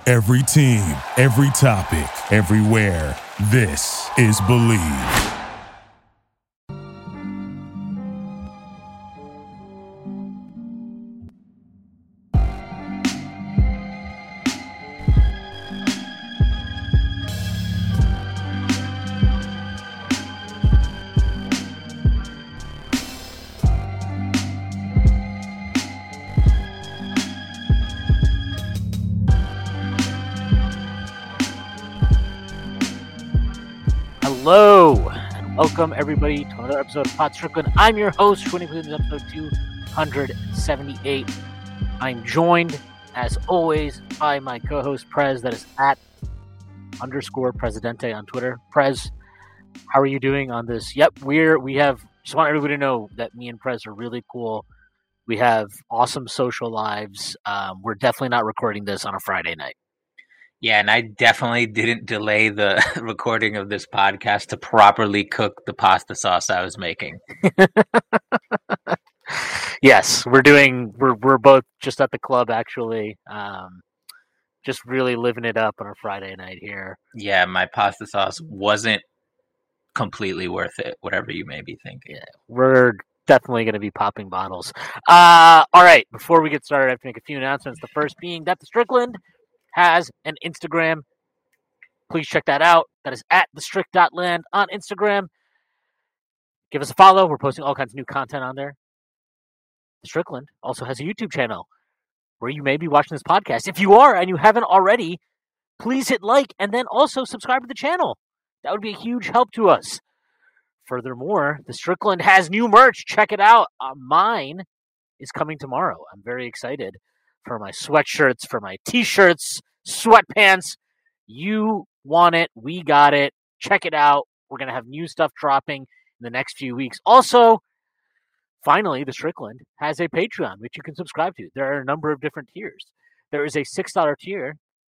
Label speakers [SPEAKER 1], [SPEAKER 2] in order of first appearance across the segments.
[SPEAKER 1] Every team, every topic, everywhere. This is Believe.
[SPEAKER 2] Hello, and welcome everybody to another episode of Pod Strickland. I'm your host, joining me in episode 278. I'm joined, as always, by my co-host, Prez, that is at _Presidente on Twitter. Prez, how are you doing on this? Yep, we have, just want everybody to know that me and Prez are really cool. We have awesome social lives. We're definitely not recording this on a Friday night.
[SPEAKER 3] Yeah, and I definitely didn't delay the recording of this podcast to properly cook the pasta sauce I was making.
[SPEAKER 2] Yes, we're both just at the club actually. Just really living it up on a Friday night here.
[SPEAKER 3] Yeah, my pasta sauce wasn't completely worth it, whatever you may be thinking.
[SPEAKER 2] Yeah, we're definitely going to be popping bottles. All right, before we get started, I have to make a few announcements. The first being that the Strickland has an Instagram. Please check that out. That is at thestrict.land on Instagram. Give us a follow. We're posting all kinds of new content on there. The Strickland also has a YouTube channel where you may be watching this podcast. If you are and you haven't already, please hit like and then also subscribe to the channel. That would be a huge help to us. Furthermore, the Strickland has new merch. Check it out. Mine is coming tomorrow. I'm very excited for my sweatshirts, for my t-shirts, sweatpants. You want it. We got it. Check it out. We're going to have new stuff dropping in the next few weeks. Also, finally, the Strickland has a Patreon, which you can subscribe to. There are a number of different tiers. There is a $6 tier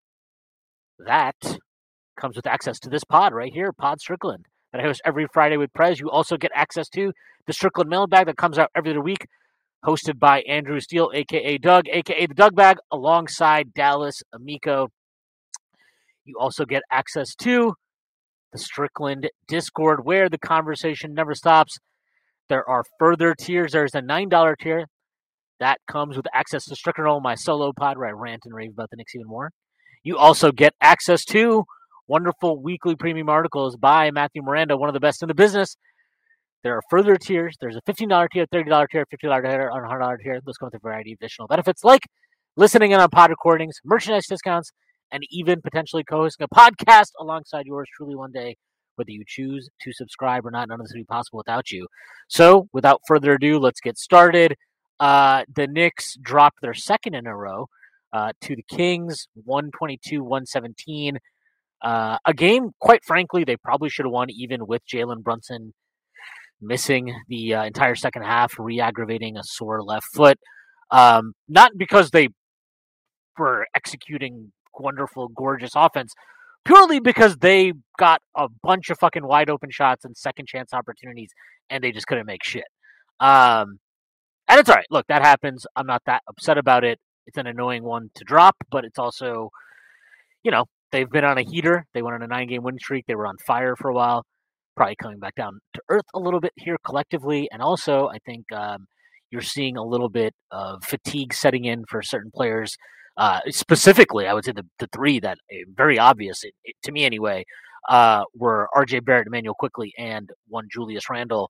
[SPEAKER 2] that comes with access to this pod right here, Pod Strickland, that I host every Friday with Prez. You also get access to the Strickland mailbag that comes out every other week, hosted by Andrew Steele, a.k.a. Doug, a.k.a. the Doug Bag, alongside Dallas Amico. You also get access to the Strickland Discord, where the conversation never stops. There are further tiers. There's a $9 tier that comes with access to Strickland, my solo pod, where I rant and rave about the Knicks even more. You also get access to wonderful weekly premium articles by Matthew Miranda, one of the best in the business. There are further tiers. There's a $15 tier, $30 tier, $50 tier, and $100 tier. Those come with a variety of additional benefits like listening in on pod recordings, merchandise discounts, and even potentially co-hosting a podcast alongside yours truly one day. Whether you choose to subscribe or not, none of this would be possible without you. So, without further ado, let's get started. The Knicks dropped their second in a row to the Kings, 122-117. A game, quite frankly, they probably should have won even with Jalen Brunson missing the entire second half, re-aggravating a sore left foot. Not because they were executing wonderful, gorgeous offense, purely because they got a bunch of fucking wide open shots and second chance opportunities, and they just couldn't make shit. And it's all right. Look, that happens. I'm not that upset about it. It's an annoying one to drop, but it's also, they've been on a heater. They went on a 9-game win streak. They were on fire for a while. Probably coming back down to earth a little bit here collectively. And also, I think you're seeing a little bit of fatigue setting in for certain players. Specifically, I would say the three that very obvious, to me anyway, were R.J. Barrett, Emmanuel Quickley, and one Julius Randle.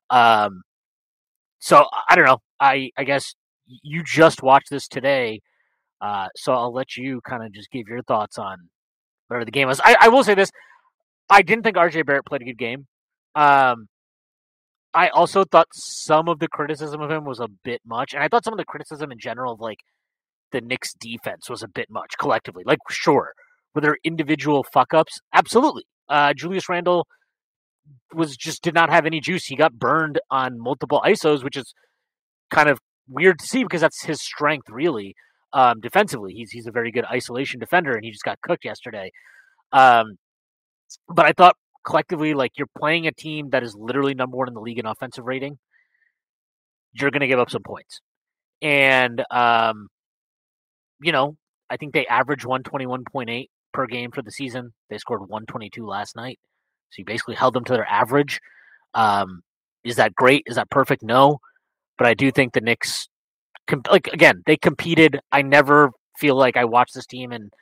[SPEAKER 2] So I don't know. I guess you just watched this today, so I'll let you kind of just give your thoughts on whatever the game was. I will say this. I didn't think R.J. Barrett played a good game. I also thought some of the criticism of him was a bit much, and I thought some of the criticism in general of the Knicks defense was a bit much collectively. Sure, were there individual fuck-ups? Absolutely. Julius Randle did not have any juice. He got burned on multiple ISOs, which is kind of weird to see because that's his strength, really. Defensively, he's a very good isolation defender, and he just got cooked yesterday. But I thought collectively, you're playing a team that is literally number one in the league in offensive rating. You're going to give up some points. And, I think they averaged 121.8 per game for the season. They scored 122 last night. So you basically held them to their average. Is that great? Is that perfect? No. But I do think the Knicks, again, they competed. I never feel like I watch this team and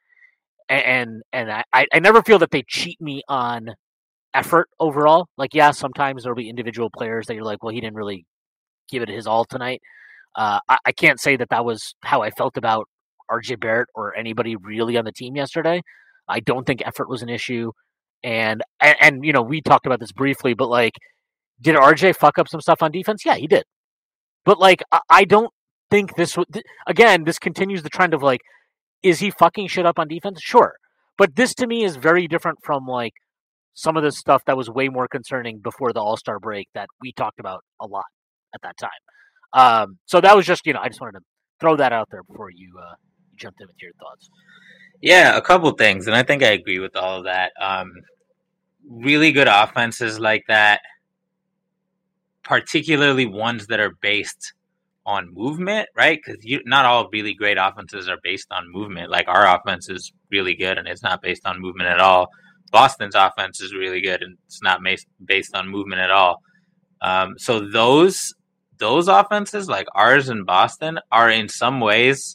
[SPEAKER 2] I never feel that they cheat me on effort overall. Like, yeah, sometimes there'll be individual players that you're like, well, he didn't really give it his all tonight. I can't say that was how I felt about RJ Barrett or anybody really on the team yesterday. I don't think effort was an issue. And you know, we talked about this briefly, but like, did RJ fuck up some stuff on defense? Yeah, he did. But like, I don't think this continues the trend of like, is he fucking shit up on defense? Sure. But this to me is very different from like some of the stuff that was way more concerning before the All-Star break that we talked about a lot at that time. So that was just, you know, I just wanted to throw that out there before you jumped in with your thoughts.
[SPEAKER 3] Yeah, a couple things, and I think I agree with all of that. Really good offenses like that, particularly ones that are based on movement, right? Because not all really great offenses are based on movement. Like, our offense is really good, and it's not based on movement at all. Boston's offense is really good, and it's not based on movement at all. So those offenses, like ours in Boston, are in some ways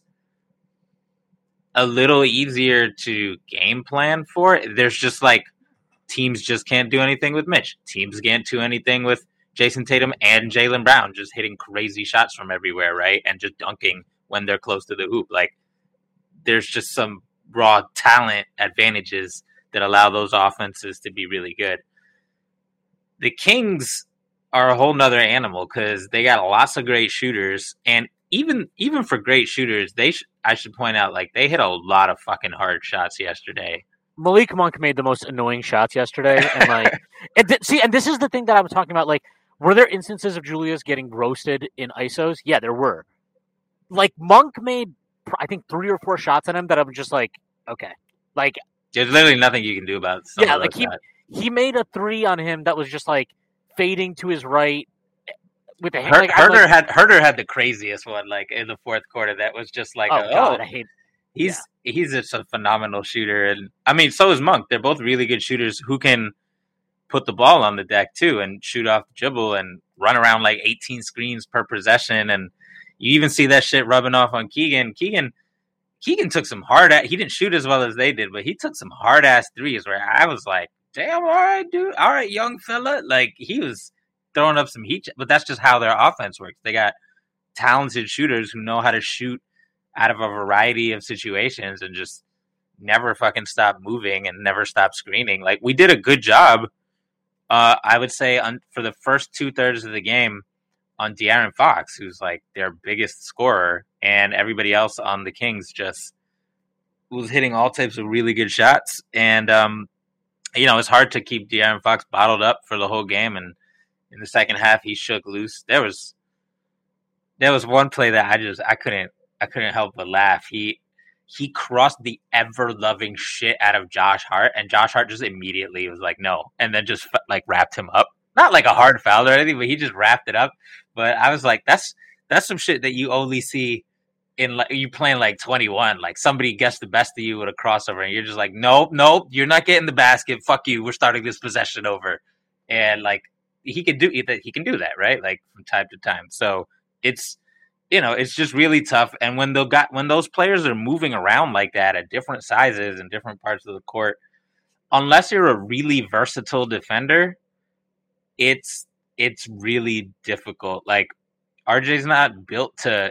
[SPEAKER 3] a little easier to game plan for. There's just like, teams just can't do anything with Mitch. Teams can't do anything with Jason Tatum and Jaylen Brown just hitting crazy shots from everywhere, right? And just dunking when they're close to the hoop. Like, there's just some raw talent advantages that allow those offenses to be really good. The Kings are a whole nother animal because they got lots of great shooters, and even for great shooters, I should point out, like, they hit a lot of fucking hard shots yesterday.
[SPEAKER 2] Malik Monk made the most annoying shots yesterday, and like, and this is the thing that I was talking about. Like, were there instances of Julius getting roasted in ISOs? Yeah, there were. Like, Monk made, I think, 3 or 4 shots on him that I'm just like, okay, like,
[SPEAKER 3] there's literally nothing you can do about it.
[SPEAKER 2] Yeah, like he made a 3 on him that was just like fading to his right with a hand.
[SPEAKER 3] Herder had the craziest one, like in the fourth quarter. That was just like,
[SPEAKER 2] God, I hate.
[SPEAKER 3] He's just a phenomenal shooter, and I mean, so is Monk. They're both really good shooters who can put the ball on the deck too and shoot off the dribble and run around like 18 screens per possession. And you even see that shit rubbing off on Keegan. Keegan took some he didn't shoot as well as they did, but he took some hard ass threes where I was like, damn, all right, dude, all right, young fella. Like, he was throwing up some heat, but that's just how their offense works. They got talented shooters who know how to shoot out of a variety of situations and just never fucking stop moving and never stop screening. Like, we did a good job, I would say, for the first 2/3 of the game on De'Aaron Fox, who's like their biggest scorer, and everybody else on the Kings just was hitting all types of really good shots. And, you know, it's hard to keep De'Aaron Fox bottled up for the whole game. And in the second half, he shook loose. There was one play that I couldn't help but laugh. He crossed the ever-loving shit out of Josh Hart, and Josh Hart just immediately was like, no, and then just like wrapped him up. Not like a hard foul or anything, but he just wrapped it up. But I was like, that's some shit that you only see in, like, you playing like 21. Like, somebody gets the best of you with a crossover, and you're just like, nope, you're not getting the basket. Fuck you. We're starting this possession over. And like, he can do that, right? Like, from time to time. So it's, you know, it's just really tough. And when those players are moving around like that at different sizes and different parts of the court, unless you're a really versatile defender, it's really difficult. Like, RJ's not built to.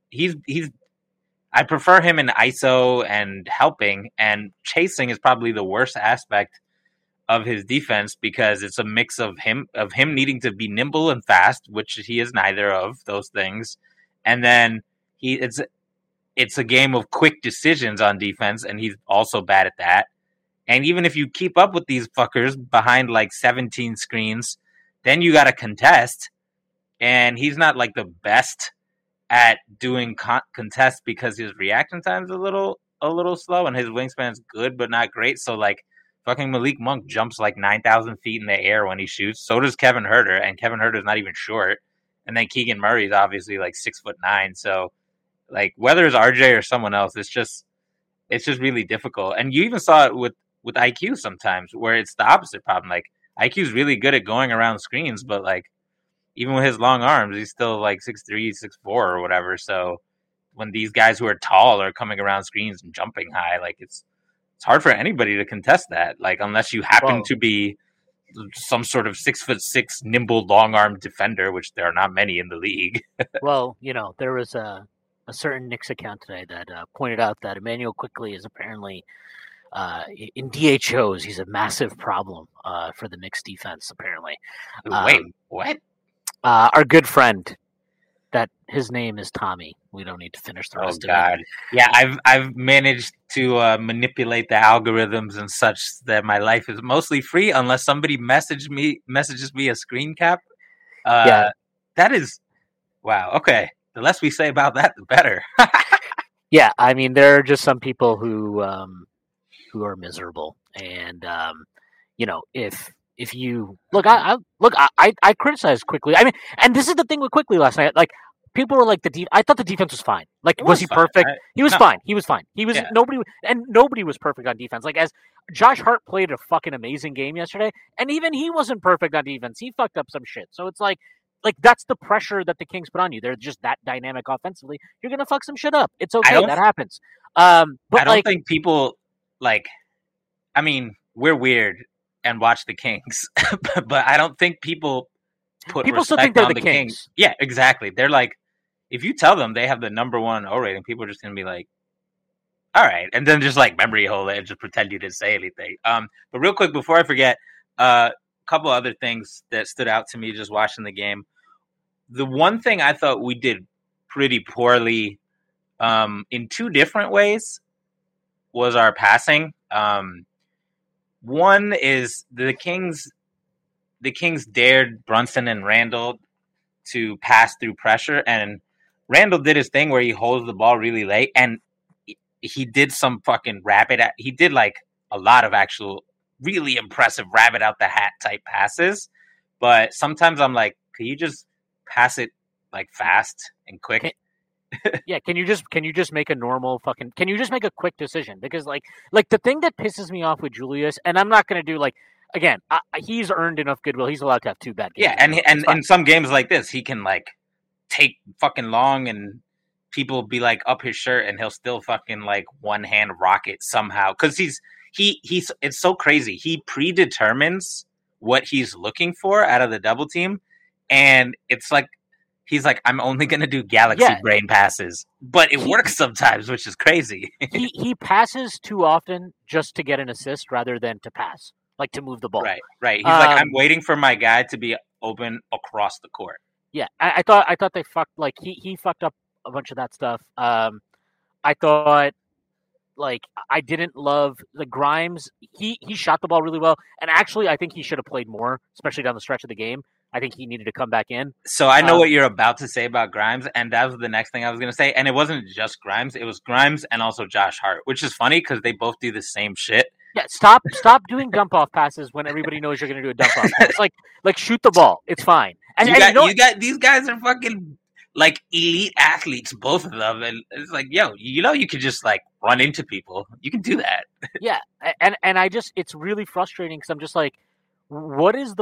[SPEAKER 3] I prefer him in ISO and helping, and chasing is probably the worst aspect of his defense because it's a mix of him needing to be nimble and fast, which he is neither of those things. And then it's a game of quick decisions on defense, and he's also bad at that. And even if you keep up with these fuckers behind like 17 screens, then you got to contest. And he's not like the best at doing contests because his reaction time is a little slow, and his wingspan is good but not great. So like, fucking Malik Monk jumps like 9,000 feet in the air when he shoots. So does Kevin Huerter, and Kevin Huerter is not even short. And then Keegan Murray is obviously like 6'9". So like, whether it's RJ or someone else, it's just it's just really difficult. And you even saw it with IQ sometimes, where it's the opposite problem. Like IQ's really good at going around screens, but like even with his long arms, he's still like 6'3", 6'4", or whatever. So when these guys who are tall are coming around screens and jumping high, like it's hard for anybody to contest that. Like unless you happen to be some sort of 6'6" nimble long arm defender, which there are not many in the league.
[SPEAKER 2] Well, there was a certain Knicks account today that pointed out that Emmanuel Quickley is apparently in DHOs. He's a massive problem for the Knicks defense. Apparently,
[SPEAKER 3] Wait, what?
[SPEAKER 2] Our good friend, that his name is Tommy. We don't need to finish the rest of it.
[SPEAKER 3] Yeah, I've managed to manipulate the algorithms and such that my life is mostly free unless somebody messages me a screen cap. That is wow. Okay, the less we say about that, the better.
[SPEAKER 2] Yeah, I mean, there are just some people who are miserable, and if you look, I criticized Quickley. I mean, and this is the thing with Quickley last night. Like people were like I thought the defense was fine. Like was he perfect? He was fine. He was fine. He was nobody was perfect on defense. Like as Josh Hart played a fucking amazing game yesterday, and even he wasn't perfect on defense. He fucked up some shit. So it's like that's the pressure that the Kings put on you. They're just that dynamic offensively. You're gonna fuck some shit up. It's okay. That happens. But
[SPEAKER 3] I don't think people like. I mean, we're weird and watch the Kings, but I don't think people
[SPEAKER 2] still think they're the Kings.
[SPEAKER 3] Yeah, exactly. They're like, if you tell them they have the number 1 O rating, people are just gonna be like, all right, and then just like memory hole it and just pretend you didn't say anything. But real quick before I forget, a couple other things that stood out to me just watching the game. The one thing I thought we did pretty poorly, in 2 different ways, was our passing. One is the Kings dared Brunson and Randall to pass through pressure, and Randall did his thing where he holds the ball really late, and he did some fucking he did like a lot of actual really impressive rabbit out the hat type passes. But sometimes I'm like, can you just pass it like fast and quick?
[SPEAKER 2] Yeah, can you just make a normal fucking? Can you just make a quick decision? Because like the thing that pisses me off with Julius, and I'm not gonna do like again, he's earned enough goodwill. He's allowed to have 2 bad games.
[SPEAKER 3] Yeah, and in some games like this, he can like take fucking long, and people be like up his shirt, and he'll still fucking like one hand rocket somehow because he's it's so crazy. He predetermines what he's looking for out of the double team, and it's like. He's like, I'm only going to do galaxy brain passes. But it works sometimes, which is crazy.
[SPEAKER 2] he passes too often just to get an assist rather than to pass, like to move the ball.
[SPEAKER 3] Right. He's like, I'm waiting for my guy to be open across the court.
[SPEAKER 2] Yeah, I thought they fucked, like, he fucked up a bunch of that stuff. I thought, like, I didn't love the Grimes. He shot the ball really well. And actually, I think he should have played more, especially down the stretch of the game. I think he needed to come back in.
[SPEAKER 3] So I know what you're about to say about Grimes, and that was the next thing I was going to say. And it wasn't just Grimes; it was Grimes and also Josh Hart, which is funny because they both do the same shit.
[SPEAKER 2] Yeah, stop doing dump off passes when everybody knows you're going to do a dump off pass. Like shoot the ball; it's fine. And
[SPEAKER 3] you got these guys are fucking like elite athletes, both of them, and it's like, yo, you can just like run into people. You can do that.
[SPEAKER 2] Yeah, and I just it's really frustrating because I'm just like, what is the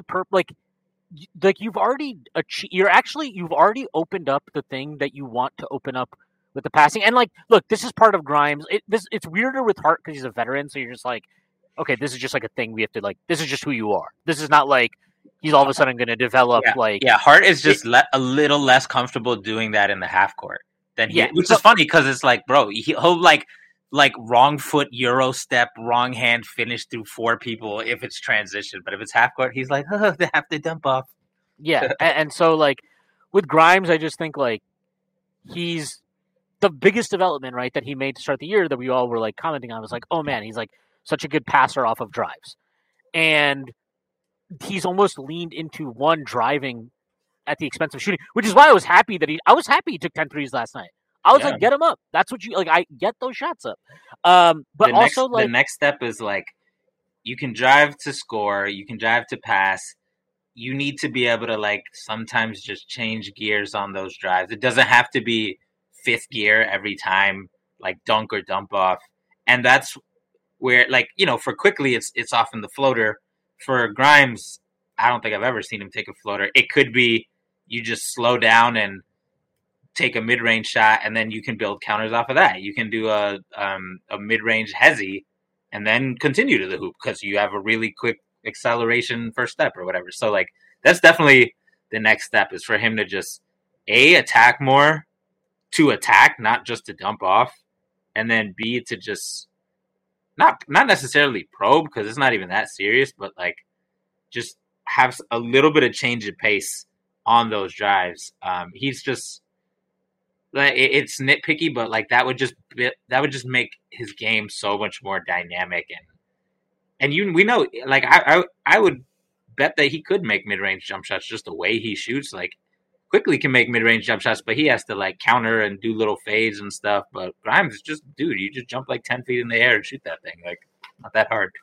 [SPEAKER 2] like you've already you've already opened up the thing that you want to open up with the passing. And like, look, this is part of Grimes. It's weirder with Hart because he's a veteran. So you're just like, okay, this is just like a thing we have to like. This is just who you are. This is not like he's all of a sudden going to develop
[SPEAKER 3] Hart is just a little less comfortable doing that in the half court than which is funny because it's like, bro, he'll like wrong foot Euro step, wrong hand finish through 4 people if it's transition. But if it's half court, he's like, oh, they have to dump off.
[SPEAKER 2] Yeah, and so like with Grimes, I just think like he's the biggest development, right, that he made to start the year that we all were like commenting on was like, oh man, he's like such a good passer off of drives. And he's almost leaned into one driving at the expense of shooting, which is why I was happy he took 10 threes last night. I was like, get him up. That's what you like. I get those shots up. But the
[SPEAKER 3] next step is like, you can drive to score, you can drive to pass. You need to be able to like sometimes just change gears on those drives. It doesn't have to be 5th gear every time, like dunk or dump off. And that's where, like, for Quickly, it's often the floater. For Grimes, I don't think I've ever seen him take a floater. It could be you just slow down and take a mid-range shot, and then you can build counters off of that. You can do a mid-range hezzy and then continue to the hoop because you have a really quick acceleration first step or whatever. So, like, that's definitely the next step, is for him to just, A, attack more, to attack, not just to dump off, and then B, to just not necessarily probe, because it's not even that serious, but, like, just have a little bit of change of pace on those drives. He's just, like, it's nitpicky, but, like, that would just make his game so much more dynamic, and we know, like, I would bet that he could make mid-range jump shots just the way he shoots. Like, Quickly can make mid-range jump shots, but he has to, like, counter and do little fades and stuff. But Grimes is just, dude, you just jump like 10 feet in the air and shoot that thing. Like, not that hard.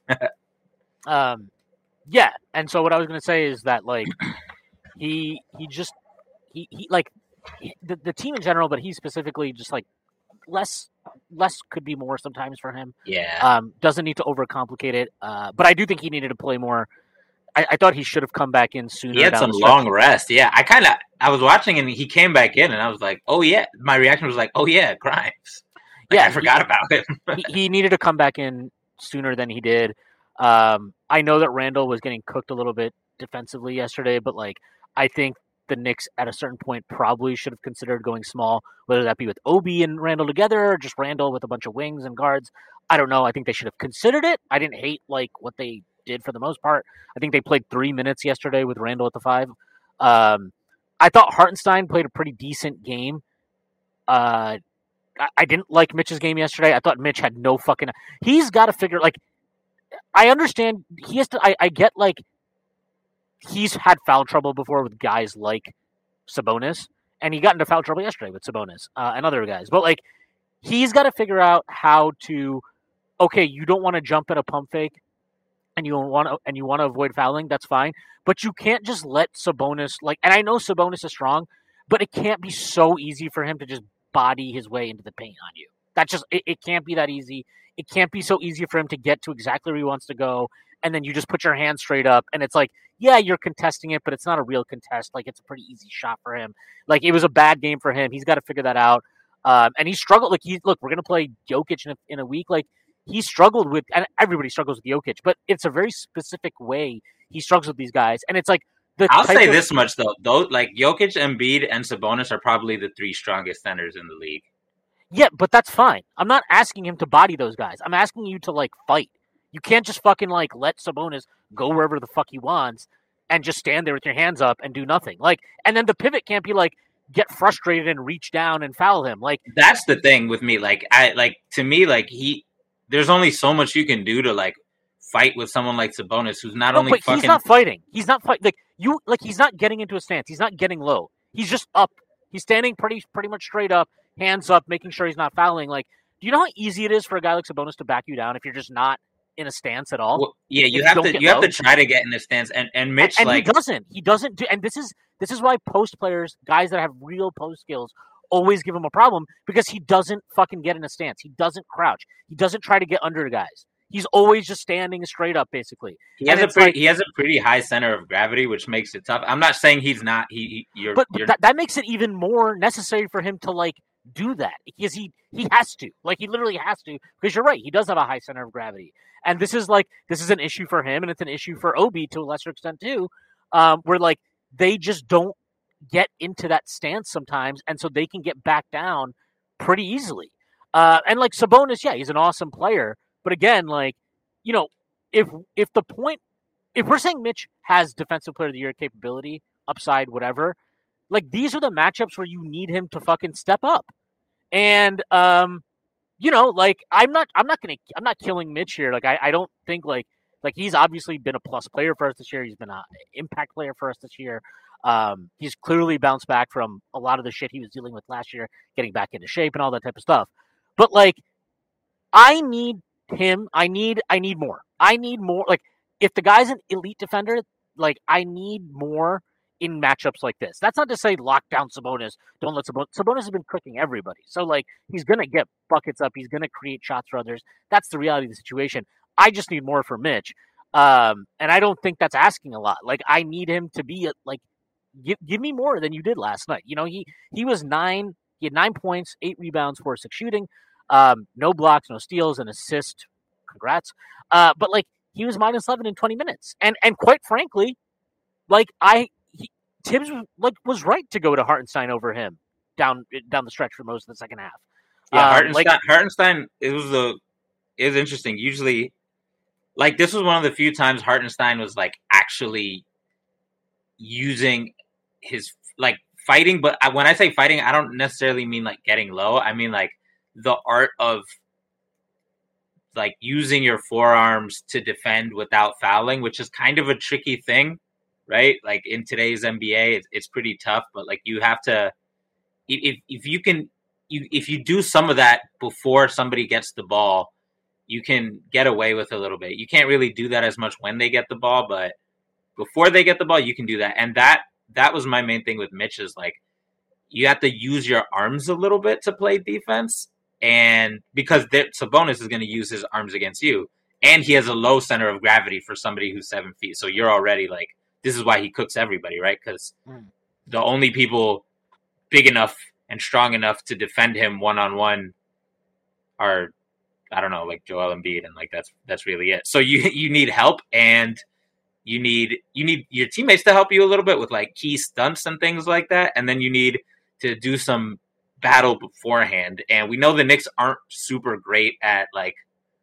[SPEAKER 2] Yeah. And so what I was going to say is that, like, he like, the team in general, but he specifically, just, like, less could be more sometimes for him.
[SPEAKER 3] Yeah.
[SPEAKER 2] Doesn't need to overcomplicate it. But I do think he needed to play more. I thought he should have come back in sooner.
[SPEAKER 3] He had some long rest. Yeah, I was watching and he came back in, and I was like, oh yeah. My reaction was like, oh yeah, Grimes. Like, yeah, I forgot about him.
[SPEAKER 2] he needed to come back in sooner than he did. I know that Randall was getting cooked a little bit defensively yesterday, but, like, I think the Knicks at a certain point probably should have considered going small, whether that be with Obi and Randall together or just Randall with a bunch of wings and guards. I don't know. I think they should have considered it. I didn't hate, like, what they did for the most part. I think they played 3 minutes yesterday with Randall at the 5. I thought Hartenstein played a pretty decent game. I didn't like Mitch's game yesterday. I thought Mitch had no fucking... He's got to figure... Like, I understand he has to... I get, like, he's had foul trouble before with guys like Sabonis, and he got into foul trouble yesterday with Sabonis and other guys. But, like, he's got to figure out how to... Okay, you don't want to jump at a pump fake, and you want to avoid fouling, that's fine. But you can't just let Sabonis, like, and I know Sabonis is strong, but it can't be so easy for him to just body his way into the paint on you. That's just, it can't be that easy. It can't be so easy for him to get to exactly where he wants to go, and then you just put your hand straight up, and it's like, yeah, you're contesting it, but it's not a real contest. Like, it's a pretty easy shot for him. Like, it was a bad game for him. He's got to figure that out. And he struggled. Like, we're going to play Jokic in a week. Like, he struggled with, and everybody struggles with Jokic, but it's a very specific way he struggles with these guys. And it's like,
[SPEAKER 3] I'll say this much though, like, Jokic, Embiid, and Sabonis are probably the 3 strongest centers in the league.
[SPEAKER 2] Yeah, but that's fine. I'm not asking him to body those guys. I'm asking you to, like, fight. You can't just fucking, like, let Sabonis go wherever the fuck he wants and just stand there with your hands up and do nothing. Like, and then the pivot can't be like, get frustrated and reach down and foul him. Like,
[SPEAKER 3] that's the thing with me. Like, to me, like, there's only so much you can do to, like, fight with someone like Sabonis, who's not only
[SPEAKER 2] but
[SPEAKER 3] fucking...
[SPEAKER 2] he's not fighting. He's not fighting. He's not getting into a stance. He's not getting low. He's just up. He's standing pretty much straight up, hands up, making sure he's not fouling. Like, do you know how easy it is for a guy like Sabonis to back you down if you're just not in a stance at all?
[SPEAKER 3] Well, yeah, you have to try to get in a stance, and Mitch,
[SPEAKER 2] and
[SPEAKER 3] like,
[SPEAKER 2] he doesn't do. And this is why post players, guys that have real post skills, always give him a problem, because he doesn't fucking get in a stance. He doesn't crouch. He doesn't try to get under the guys. He's always just standing straight up, basically.
[SPEAKER 3] He has a pretty high center of gravity, which makes it tough. I'm not saying he's not.
[SPEAKER 2] That makes it even more necessary for him to, like, do that, because he has to. Like, he literally has to, because you're right. He does have a high center of gravity, and this is an issue for him, and it's an issue for Obi to a lesser extent too, where, like, they just don't get into that stance sometimes, and so they can get back down pretty easily. And, like, Sabonis, yeah, he's an awesome player. But again, like, you know, if we're saying Mitch has Defensive Player of the Year capability, upside, whatever, like, these are the matchups where you need him to fucking step up. And you know, like, I'm not killing Mitch here. Like, I don't think like he's obviously been a plus player for us this year. He's been an impact player for us this year. He's clearly bounced back from a lot of the shit he was dealing with last year, getting back into shape and all that type of stuff. But, like, I need him. I need more. I need more. Like, if the guy's an elite defender, like, I need more in matchups like this. That's not to say lock down Sabonis. Don't let Sabonis has been cooking everybody. So, like, he's going to get buckets up. He's going to create shots for others. That's the reality of the situation. I just need more from Mitch. And I don't think that's asking a lot. Like, I need him to be, like, give me more than you did last night. You know, he was 9. He had 9 points, 8 rebounds, 4 6 shooting. No blocks, no steals, an assist. Congrats. But, like, he was minus 11 in 20 minutes. And quite frankly, like, Tibbs was right to go to Hartenstein over him down the stretch for most of the second half.
[SPEAKER 3] Yeah, Hartenstein, it was interesting. Usually, like, this was one of the few times Hartenstein was, like, actually using his, like, fighting. But when I say fighting, I don't necessarily mean, like, getting low. I mean, like, the art of, like, using your forearms to defend without fouling, which is kind of a tricky thing, right? Like, in today's NBA, it's pretty tough. But, like, you have to, if you do some of that before somebody gets the ball, you can get away with a little bit. You can't really do that as much when they get the ball, but before they get the ball, you can do that. And that was my main thing with Mitch is, like, you have to use your arms a little bit to play defense. And because Sabonis is going to use his arms against you, and he has a low center of gravity for somebody who's 7 feet. So you're already, like, this is why he cooks everybody, right? Because the only people big enough and strong enough to defend him one-on-one are, I don't know, like Joel Embiid, and, like, that's really it. So you need help, and you need your teammates to help you a little bit with, like, key stunts and things like that, and then you need to do some battle beforehand. And we know the Knicks aren't super great at, like,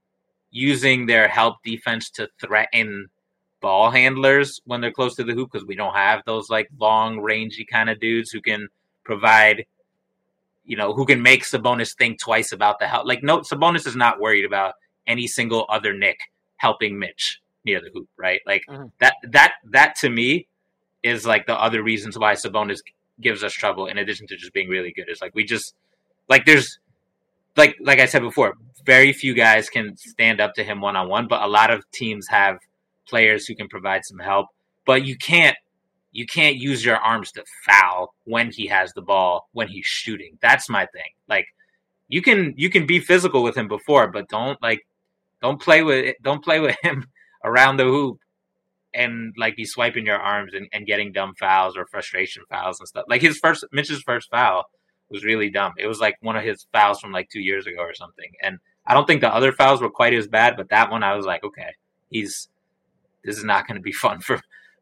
[SPEAKER 3] using their help defense to threaten ball handlers when they're close to the hoop, because we don't have those, like, long rangy kind of dudes who can provide, you know, who can make Sabonis think twice about the help. Like, no, Sabonis is not worried about any single other Knick helping Mitch near the hoop, right? Like, that to me is, like, the other reasons why Sabonis gives us trouble, in addition to just being really good. Is, like, we just, like, there's, like I said before, very few guys can stand up to him one-on-one, but a lot of teams have players who can provide some help. But you can't use your arms to foul when he has the ball, when he's shooting. That's my thing. Like, you can be physical with him before, but don't play with him around the hoop and, like, be swiping your arms and getting dumb fouls or frustration fouls and stuff. Like, Mitch's first foul was really dumb. It was, like, one of his fouls from, like, 2 years ago or something. And I don't think the other fouls were quite as bad, but that one I was like, okay, this is not going to be fun for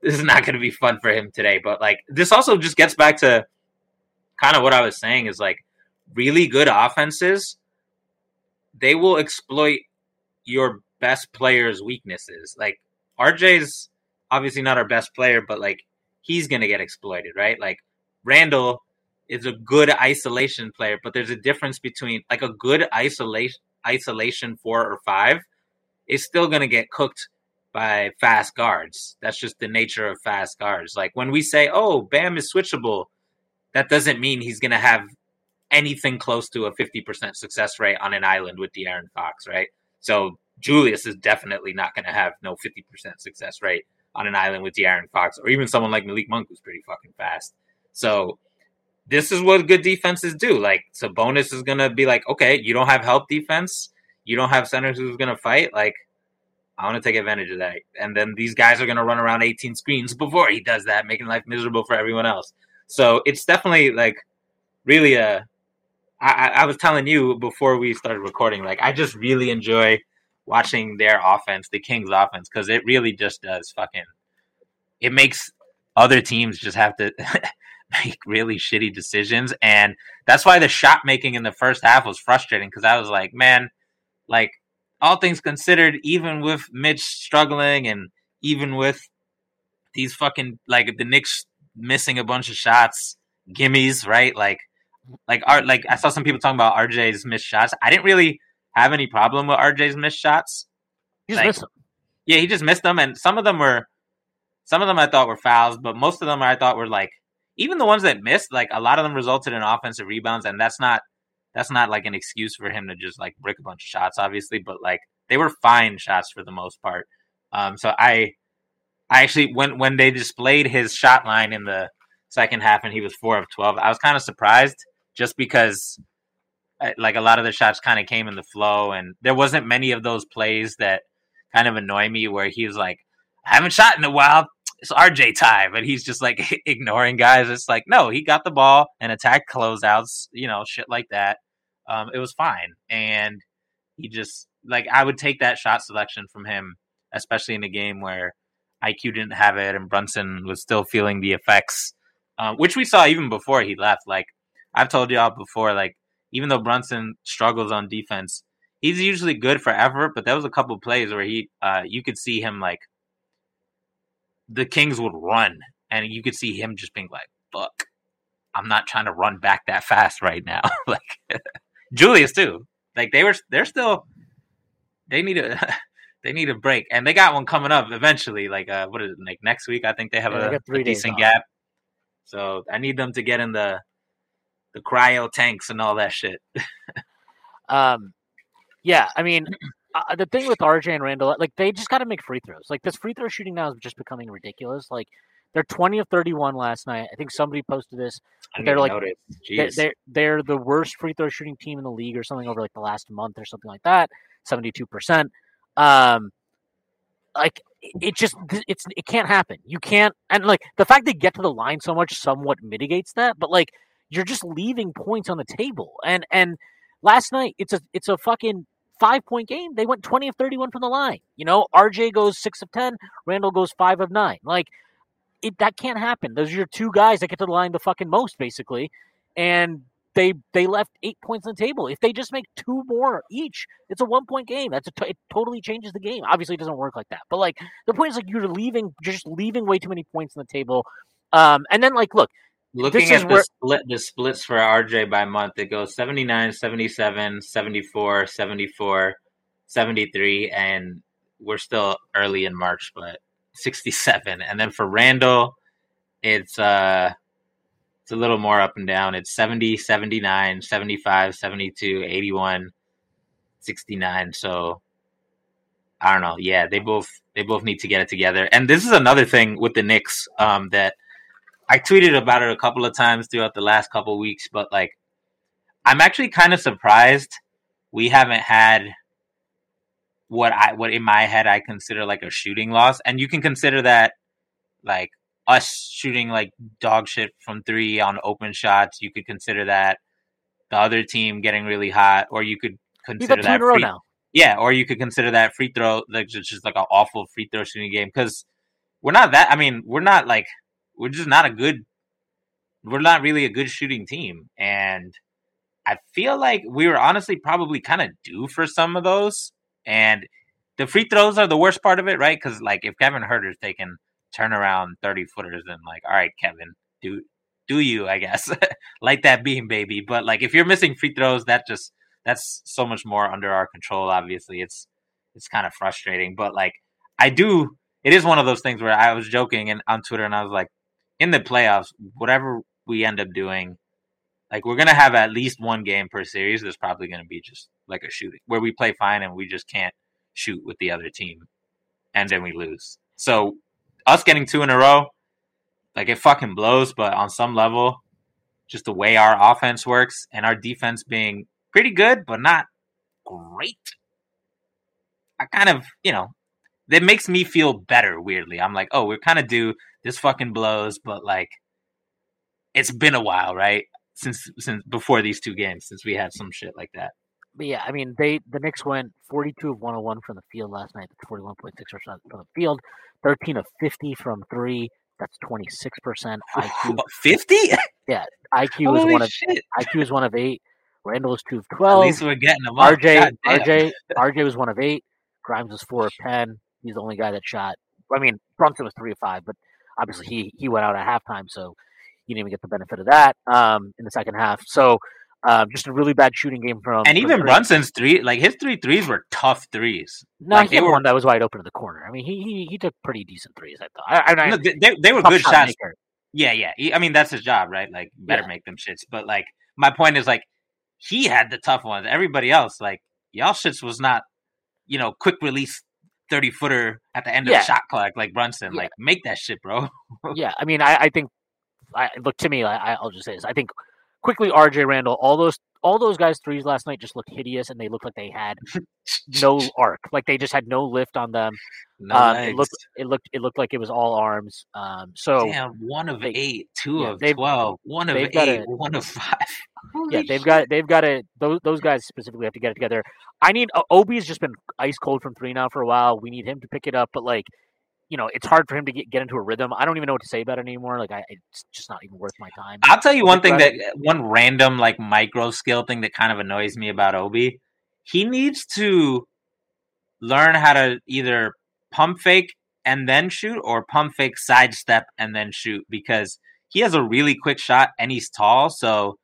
[SPEAKER 3] him today. But, like, this also just gets back to kind of what I was saying is, like, really good offenses, they will exploit your best player's weaknesses. Like, RJ's obviously not our best player, but, like, he's going to get exploited, right? Like, Randall is a good isolation player, but there's a difference between, like, a good isolation 4 or 5 is still going to get cooked by fast guards. That's just the nature of fast guards. Like, when we say, oh, Bam is switchable, that doesn't mean he's going to have anything close to a 50% success rate on an island with De'Aaron Fox, right? So Julius is definitely not going to have no 50% success rate on an island with De'Aaron Fox, or even someone like Malik Monk, who's pretty fucking fast. So this is what good defenses do. Like, Sabonis is going to be like, okay, you don't have help defense, you don't have centers who's going to fight, like, I want to take advantage of that. And then these guys are going to run around 18 screens before he does that, making life miserable for everyone else. So it's definitely, like, really I was telling you before we started recording, like, I just really enjoy watching their offense, the Kings offense, because it really just does it makes other teams just have to make really shitty decisions. And that's why the shot making in the first half was frustrating, because I was like, man, like, all things considered, even with Mitch struggling and even with these fucking, like, the Knicks missing a bunch of shots, gimmies, right? Like I saw some people talking about RJ's missed shots. I didn't really have any problem with RJ's missed shots.
[SPEAKER 2] He just missed them.
[SPEAKER 3] Yeah, he just missed them, and some of them I thought were fouls, but most of them I thought were, like, even the ones that missed, like, a lot of them resulted in offensive rebounds, and that's not like an excuse for him to just, like, brick a bunch of shots, obviously, but, like, they were fine shots for the most part. So I I actually when they displayed his shot line in the second half and he was 4 of 12, I was kind of surprised just because like a lot of the shots kind of came in the flow and there wasn't many of those plays that kind of annoy me where he was like, I haven't shot in a while. It's RJ time. And he's just like ignoring guys. It's like, no, he got the ball and attacked closeouts, shit like that. It was fine. And he just like, I would take that shot selection from him, especially in a game where IQ didn't have it and Brunson was still feeling the effects, which we saw even before he left. Like I've told y'all before, like even though Brunson struggles on defense, he's usually good for effort, but there was a couple plays where you could see him like the Kings would run and you could see him just being like, fuck, I'm not trying to run back that fast right now. Like Julius too. Like they need a break. And they got one coming up eventually. Like what is it, like next week? I think they have a decent gap. So I need them to get in the cryo tanks and all that shit.
[SPEAKER 2] Yeah, I mean, the thing with RJ and Randall, like they just got to make free throws. Like this free throw shooting now is just becoming ridiculous. Like they're 20 of 31 last night. I think somebody posted this. They're like they're the worst free throw shooting team in the league or something over like the last month or something like that. 72%. Like it can't happen. You can't, and like the fact they get to the line so much somewhat mitigates that. But like you're just leaving points on the table. And last night it's a fucking 5-point game. They went 20 of 31 from the line. RJ goes 6 of 10. Randall goes 5 of 9. Like that can't happen. Those are your two guys that get to the line the fucking most, basically. And they left 8 points on the table. If they just make 2 more each, it's a 1-point game. It totally changes the game. Obviously, it doesn't work like that. But like the point is, like you're just leaving way too many points on the table. And then like look,
[SPEAKER 3] looking at the splits for RJ by month, it goes 79, 77, 74, 74, 73, and we're still early in March, but 67. And then for Randall, it's a little more up and down. It's 70, 79, 75, 72, 81, 69. So I don't know. Yeah, they both need to get it together. And this is another thing with the Knicks that I tweeted about it a couple of times throughout the last couple of weeks, but like I'm actually kind of surprised we haven't had what in my head I consider like a shooting loss. And you can consider that like us shooting like dog shit from 3 on open shots. You could consider that the other team getting really hot, or you could consider that or you could consider that free throw like just like an awful free throw shooting game, because we're not really a good shooting team. And I feel like we were honestly probably kind of due for some of those. And the free throws are the worst part of it, right? Because like if Kevin Huerter's taking turnaround 30-footers, then like, all right, Kevin, do you, I guess, light that beam, baby. But like if you're missing free throws, that's so much more under our control. Obviously, it's kind of frustrating. But like it is one of those things where I was joking on Twitter and I was like, in the playoffs, whatever we end up doing, like we're going to have at least one game per series that's probably going to be just like a shooting where we play fine and we just can't shoot with the other team and then we lose. So us getting 2 in a row, like it fucking blows, but on some level, just the way our offense works and our defense being pretty good, but not great. I kind of, that makes me feel better, weirdly. I'm like, oh, we're kind of due. This fucking blows, but like, it's been a while, right? Since before these 2 games, since we had some shit like that.
[SPEAKER 2] But yeah, I mean, the Knicks went 42 of 101 from the field last night. That's 41.6% from the field. 13 of 50 from 3. That's 26%. IQ
[SPEAKER 3] 50?
[SPEAKER 2] Yeah, IQ was 1 of 8. Randall was 2 of 12.
[SPEAKER 3] At least we're getting them up.
[SPEAKER 2] RJ was 1 of 8. Grimes was 4 of 10. He's the only guy that shot. I mean, Brunson was 3 of 5, but obviously he went out at halftime, so he didn't even get the benefit of that in the second half. So just a really bad shooting game from.
[SPEAKER 3] And even Brunson's 3, like his 3 threes were tough threes.
[SPEAKER 2] No, like he had one that was wide open in the corner. I mean, he took pretty decent threes, I thought.
[SPEAKER 3] They were good shots. Maker. Yeah. I mean, that's his job, right? Like, better make them shits. But like, my point is like, he had the tough ones. Everybody else, like, y'all shits was not, quick release 30-footer at the end of the shot clock like Brunson.
[SPEAKER 2] Yeah.
[SPEAKER 3] Like, make that shit, bro.
[SPEAKER 2] Yeah, I mean, I think, look, to me, I'll just say this. I think quickly, RJ Randall, all those guys' threes last night just looked hideous, and they looked like they had no arc. Like they just had no lift on them. It looked like it was all arms. So
[SPEAKER 3] damn, 1 of 8, 2 of 12, 1 of 8, 1 of 5.
[SPEAKER 2] Yeah, they've got to those guys specifically have to get it together. I need Obi's just been ice cold from 3 now for a while. We need him to pick it up, but like, you know, it's hard for him to get into a rhythm. I don't even know what to say about it anymore. Like, it's just not even worth my time.
[SPEAKER 3] I'll tell you one thing one random like micro skill thing that kind of annoys me about Obi. He needs to learn how to either pump fake and then shoot, or pump fake, sidestep, and then shoot, because he has a really quick shot and he's tall. So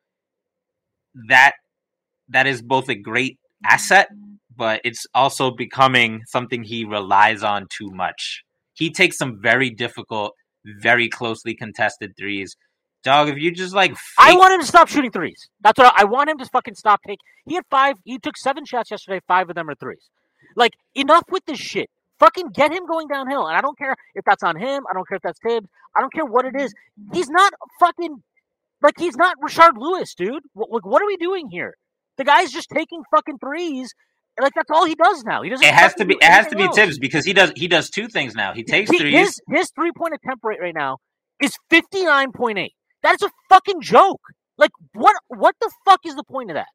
[SPEAKER 3] that is both a great asset, but it's also becoming something he relies on too much. He takes some very difficult, very closely contested threes. Dog, if you just like
[SPEAKER 2] I want him to stop shooting threes. That's what I want him to fucking stop taking. He took 7 shots yesterday, 5 of them are threes. Like, enough with this shit. Fucking get him going downhill. And I don't care if that's on him. I don't care if that's Tibbs. I don't care what it is. He's not fucking, like, he's not Rashard Lewis, dude. What are we doing here? The guy's just taking fucking threes. Like, that's all he does now. He doesn't.
[SPEAKER 3] It has to be Tibbs, because he does 2 things now. He takes threes.
[SPEAKER 2] His 3-point attempt rate right now is 59.8. That is a fucking joke. Like, what the fuck is the point of that?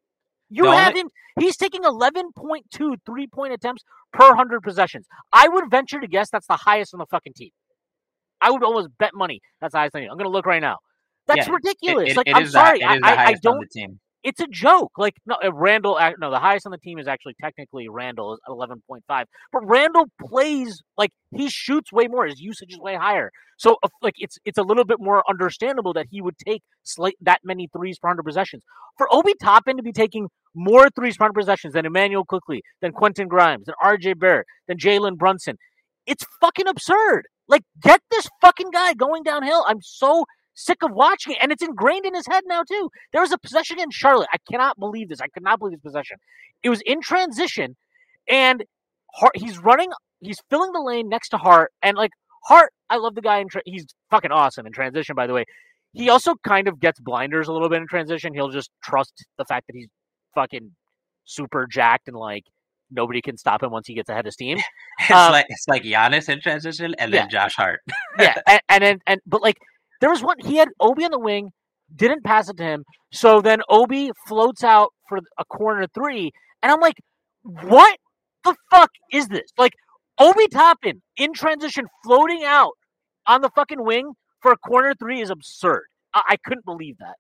[SPEAKER 2] He's taking 11.2 3-point attempts per 100 possessions. I would venture to guess that's the highest on the fucking team. I would almost bet money that's the highest on the team. I'm going to look right now. That's ridiculous. I'm sorry. I don't.
[SPEAKER 3] The team.
[SPEAKER 2] It's a joke. Like, no, Randall. No, the highest on the team is actually technically Randall at 11.5. But Randall plays like he shoots way more. His usage is way higher. So, like, it's a little bit more understandable that he would take that many threes per 100 possessions. For Obi Toppin to be taking more threes per 100 possessions than Emmanuel Quickley, than Quentin Grimes, than RJ Barrett, than Jalen Brunson, it's fucking absurd. Like, get this fucking guy going downhill. I'm so sick of watching it, and it's ingrained in his head now too. There was a possession in Charlotte. I cannot believe this. I could not believe this possession. It was in transition, and he's filling the lane next to Hart, and like Hart, I love the guy. He's fucking awesome in transition, by the way. He also kind of gets blinders a little bit in transition. He'll just trust the fact that he's fucking super jacked and like nobody can stop him once he gets ahead of steam.
[SPEAKER 3] It's like Giannis in transition, and then Josh Hart.
[SPEAKER 2] Yeah, but like. There was one, he had Obi on the wing, didn't pass it to him, so then Obi floats out for a corner 3, and I'm like, what the fuck is this? Like, Obi Toppin in transition floating out on the fucking wing for a corner 3 is absurd. I couldn't believe that.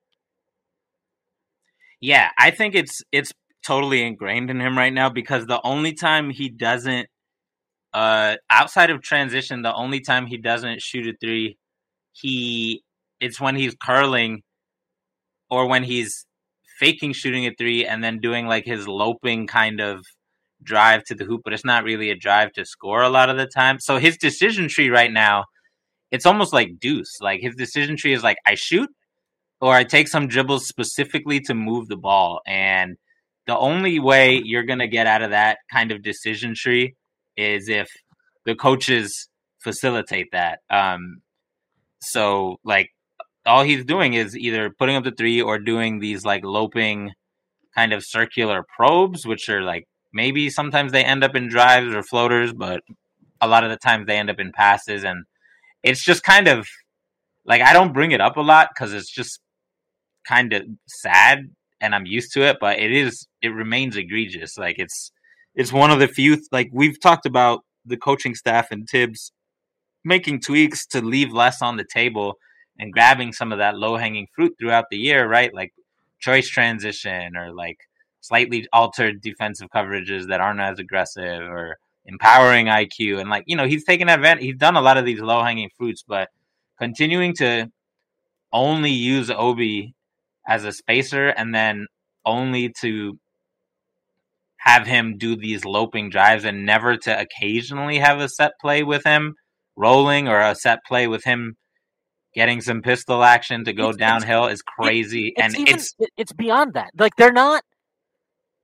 [SPEAKER 3] Yeah, I think it's totally ingrained in him right now, because the only time he doesn't, outside of transition, the only time he doesn't shoot a 3, it's when he's curling or when he's faking shooting a 3 and then doing like his loping kind of drive to the hoop, but it's not really a drive to score a lot of the time. So his decision tree right now, it's almost like Deuce. Like, his decision tree is like, I shoot or I take some dribbles specifically to move the ball. And the only way you're going to get out of that kind of decision tree is if the coaches facilitate that. So, like, all he's doing is either putting up the 3 or doing these, like, loping kind of circular probes, which are, like, maybe sometimes they end up in drives or floaters, but a lot of the times they end up in passes. And it's just kind of, like, I don't bring it up a lot because it's just kind of sad and I'm used to it, but it remains egregious. Like, it's one of the few, like, we've talked about the coaching staff and Tibbs making tweaks to leave less on the table and grabbing some of that low-hanging fruit throughout the year, right? Like choice transition or like slightly altered defensive coverages that aren't as aggressive or empowering IQ. And like, you know, he's taken advantage. He's done a lot of these low-hanging fruits, but continuing to only use Obi as a spacer and then only to have him do these loping drives and never to occasionally have a set play with him rolling or a set play with him getting some pistol action to go downhill is crazy.
[SPEAKER 2] It's beyond that. Like, they're not.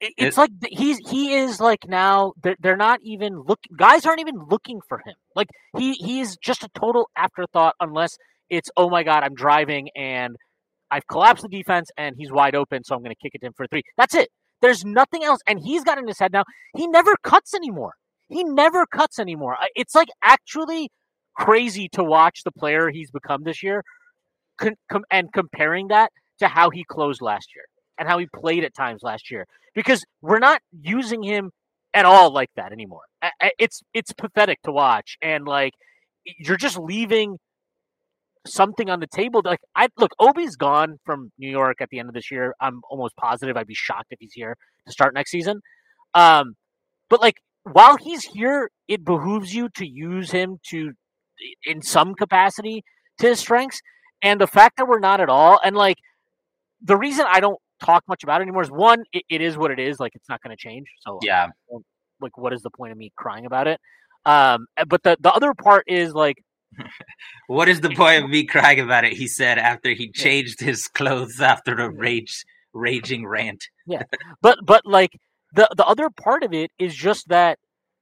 [SPEAKER 2] It's like he is like now they're not even guys aren't even looking for him. Like he's just a total afterthought unless it's, oh my God, I'm driving and I've collapsed the defense and he's wide open, so I'm going to kick it to him for 3. That's it. There's nothing else. And he's got in his head now, he never cuts anymore. It's like actually crazy to watch the player he's become this year and comparing that to how he closed last year and how he played at times last year. Because we're not using him at all like that anymore. It's pathetic to watch. And, like, you're just leaving something on the table. Like, Obi's gone from New York at the end of this year. I'm almost positive. I'd be shocked if he's here to start next season. But, like, while he's here, it behooves you to use him in some capacity to his strengths. And the fact that we're not at all, and, like, the reason I don't talk much about it anymore is, one, it is what it is. Like, it's not going to change. So,
[SPEAKER 3] yeah,
[SPEAKER 2] like, what is the point of me crying about it? But the other part is, like,
[SPEAKER 3] what is the point of me crying about it? He said after he changed his clothes after a raging rant.
[SPEAKER 2] Yeah, but like the other part of it is just that,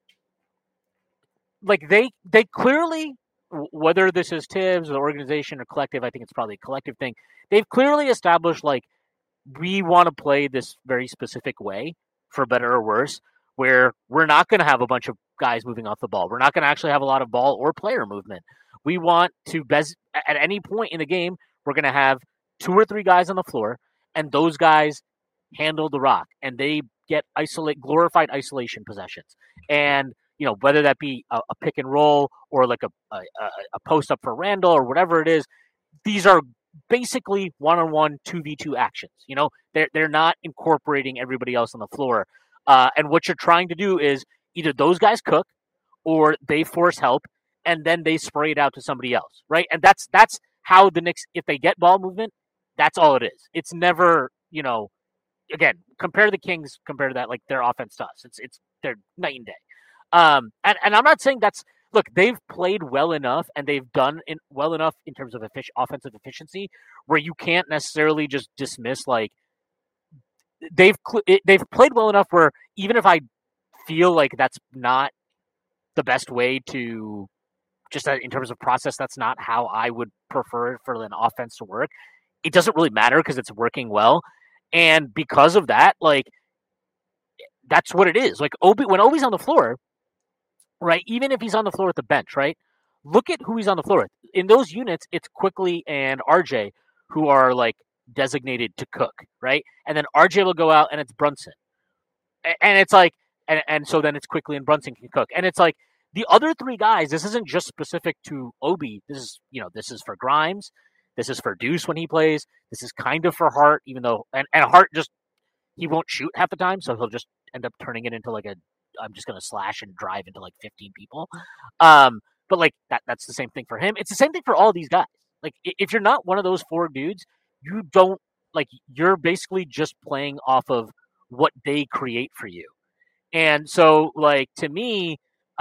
[SPEAKER 2] like, they clearly, whether this is Tibbs or the organization or collective, I think it's probably a collective thing. They've clearly established, like, we want to play this very specific way, for better or worse, where we're not going to have a bunch of guys moving off the ball. We're not going to actually have a lot of ball or player movement. We want to, at any point in the game, we're going to have 2 or 3 guys on the floor, and those guys handle the rock, and they get glorified isolation possessions. And, you know, whether that be a pick and roll or like a post up for Randall or whatever it is, these are basically one-on-one 2v2 actions. You know, they're not incorporating everybody else on the floor. And what you're trying to do is either those guys cook or they force help and then they spray it out to somebody else, right? And that's how the Knicks, if they get ball movement, that's all it is. It's never, you know, again, compare the Kings, compare to that, like, their offense to us. They're night and day. And I'm not saying look, they've played well enough and they've done well enough in terms of offensive efficiency where you can't necessarily just dismiss, like, they've played well enough where even if I feel like that's not the best way to, just in terms of process, that's not how I would prefer for an offense to work, it doesn't really matter because it's working well. And because of that, like, that's what it is. Like, when Obi's on the floor, right, even if he's on the floor at the bench, right, look at who he's on the floor with. In those units, it's Quickley and RJ who are, like, designated to cook, right? And then RJ will go out and it's Brunson. And it's like, and so then it's Quickley and Brunson can cook. And it's like, the other 3 guys, this isn't just specific to Obi. This is, you know, this is for Grimes. This is for Deuce when he plays. This is kind of for Hart, even though, and Hart just, he won't shoot half the time, so he'll just end up turning it into, like, I'm just going to slash and drive into, like, 15 people. But, like, that's the same thing for him. It's the same thing for all these guys. Like, if you're not one of those 4 dudes, you don't, like, you're basically just playing off of what they create for you. And so, like, to me,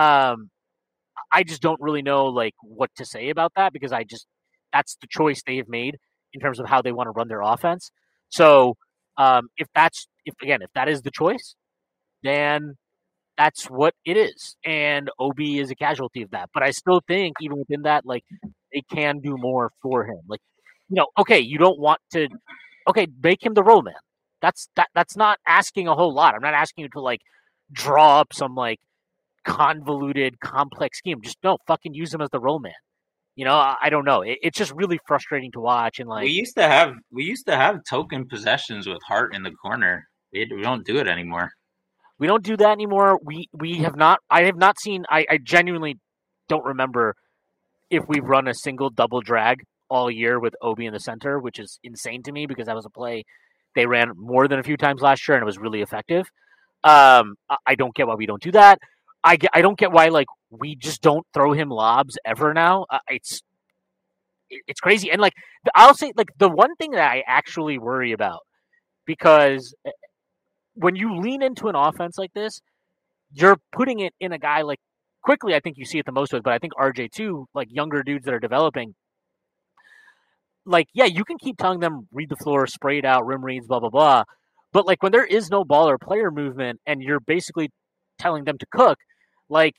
[SPEAKER 2] I just don't really know, like, what to say about that, because that's the choice they have made in terms of how they want to run their offense. So, if that is the choice, then that's what it is. And Obi is a casualty of that. But I still think even within that, like, they can do more for him. Like, you know, okay, you don't want to, okay, make him the roll man. That's not asking a whole lot. I'm not asking you to, like, draw up some, like, convoluted, complex scheme. Just fucking use him as the roll man. You know, I don't know. It's just really frustrating to watch. And, like,
[SPEAKER 3] we used to have token possessions with Hart in the corner. We don't do it anymore.
[SPEAKER 2] We don't do that anymore. We have not. I have not seen. I genuinely don't remember if we've run a single double drag all year with Obi in the center, which is insane to me because that was a play they ran more than a few times last year and it was really effective. I don't get why we don't do that. I don't get why, like, we just don't throw him lobs ever now. It's crazy. And, like, I'll say, like, the one thing that I actually worry about, because when you lean into an offense like this, you're putting it in a guy like Quickley. I think you see it the most with, but I think RJ too, like, younger dudes that are developing. Like, yeah, you can keep telling them read the floor, spray it out, rim reads, blah blah blah, But like when there is no ball or player movement and you're basically telling them to cook, like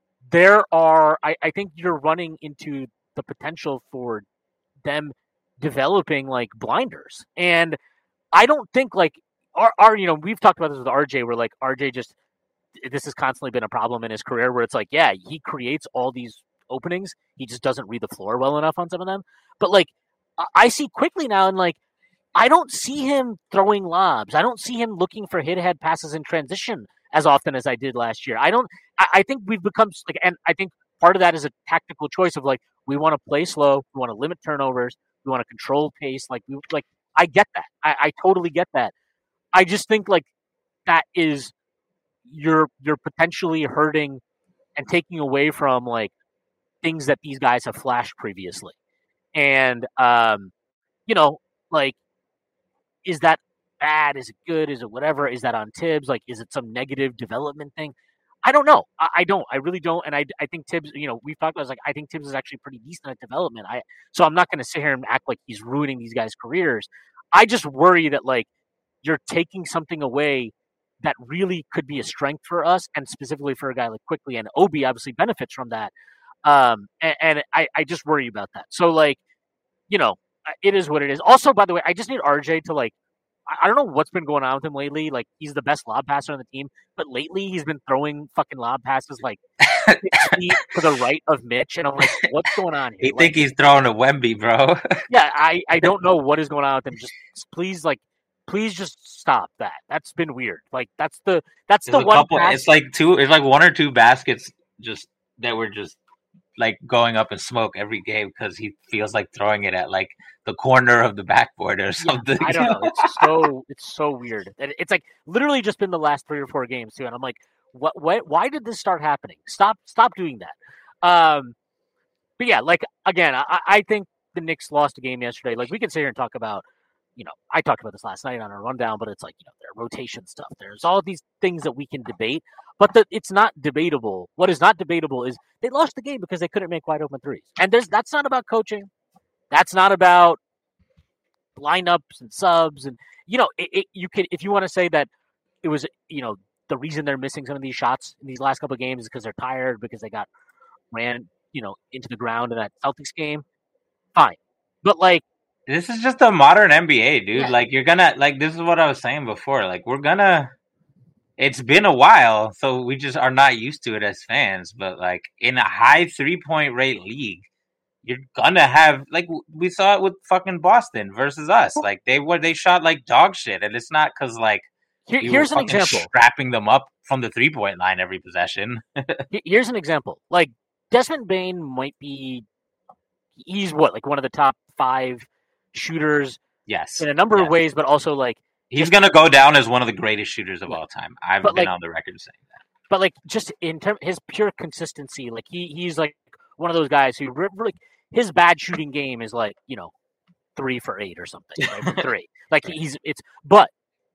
[SPEAKER 2] I think you're running into the potential for them developing like blinders. And I don't think like our we've talked about this with RJ where like RJ just this has constantly been a problem in his career where it's like, yeah, he creates all these openings. He just doesn't read the floor well enough on some of them. But like I see quickly now and like I don't see him throwing lobs. I don't see him looking for hit-ahead passes in transition as often as I did last year. I think we've become like, and I think part of that is a tactical choice of like we want to play slow, we want to limit turnovers, we want to control pace. I get that. I totally get that. I just think like that is you're potentially hurting and taking away from like things that these guys have flashed previously, and like. Is that bad? Is it good? Is it whatever? Is that on Tibbs? Like, is it some negative development thing? I don't know. I don't. I really don't. And I think Tibbs, we've talked about I think Tibbs is actually pretty decent at development. So I'm not going to sit here and act like he's ruining these guys' careers. I just worry that, like, you're taking something away that really could be a strength for us and specifically for a guy like Quickly. And Obi obviously benefits from that. And I just worry about that. So, like, it is what it is. Also, by the way, I just need RJ to, like, I don't know what's been going on with him lately. Like, he's the best lob passer on the team, but lately he's been throwing fucking lob passes like 6 feet to the right of Mitch, and I'm like, what's going on here?
[SPEAKER 3] You think he's throwing a Wemby, bro?
[SPEAKER 2] Yeah, I don't know what is going on with him. Just please just stop that. That's been weird. Like that's the one.
[SPEAKER 3] It's like one or two baskets just that were just like going up in smoke every game because he feels like throwing it at like the corner of the backboard or something.
[SPEAKER 2] Yeah, I don't know. It's so weird. It's like literally just been the last 3 or 4 games too, and I'm like, what? Why did this start happening? Stop doing that. But yeah, like again, I think the Knicks lost a game yesterday. Like we can sit here and talk about, I talked about this last night on our rundown, but it's like their rotation stuff. There's all these things that we can debate, but it's not debatable. What is not debatable is they lost the game because they couldn't make wide open threes, and that's not about coaching. That's not about lineups and subs, and you could, if you want to say that it was the reason they're missing some of these shots in these last couple of games is because they're tired because they got ran into the ground in that Celtics game. Fine, but like
[SPEAKER 3] this is just a modern NBA, dude.
[SPEAKER 2] Yeah.
[SPEAKER 3] Like you're gonna like this is what I was saying before. Like it's been a while, so we just are not used to it as fans. But like in a high 3-point rate league, you're gonna have like we saw it with fucking Boston versus us. Like they shot like dog shit, and it's not because like
[SPEAKER 2] here's an example,
[SPEAKER 3] strapping them up from the 3-point line every possession.
[SPEAKER 2] Here's an example. Like Desmond Bane might be, he's like one of the top 5 shooters.
[SPEAKER 3] Yes,
[SPEAKER 2] in a number of ways, but also like
[SPEAKER 3] he's gonna go down as one of the greatest shooters of all time. I've been on the record saying that.
[SPEAKER 2] But like just in terms his pure consistency, like he's like one of those guys who like his bad shooting game is like 3 for 8 or something, right? From 3. Like but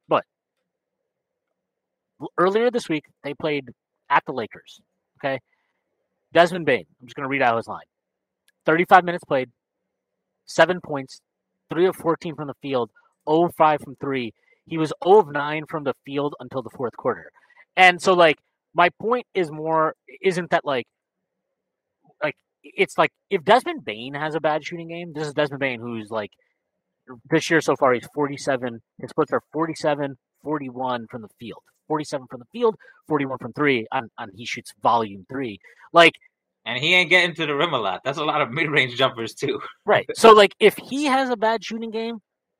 [SPEAKER 2] earlier this week they played at the Lakers. Okay, Desmond Bane. I'm just gonna read out his line. 35 minutes played, 7 points, 3 of 14 from the field, 0 of 5 from 3. He was 0 of 9 from the field until the fourth quarter. And so, like, my point isn't that like it's like if Desmond Bane has a bad shooting game, this is Desmond Bane who's like this year so far he's 47. His splits are 47, 41 from the field, 47 from the field, 41 from 3 on he shoots volume 3. Like,
[SPEAKER 3] and he ain't getting to the rim a lot. That's a lot of mid-range jumpers too.
[SPEAKER 2] Right. So like if he has a bad shooting game,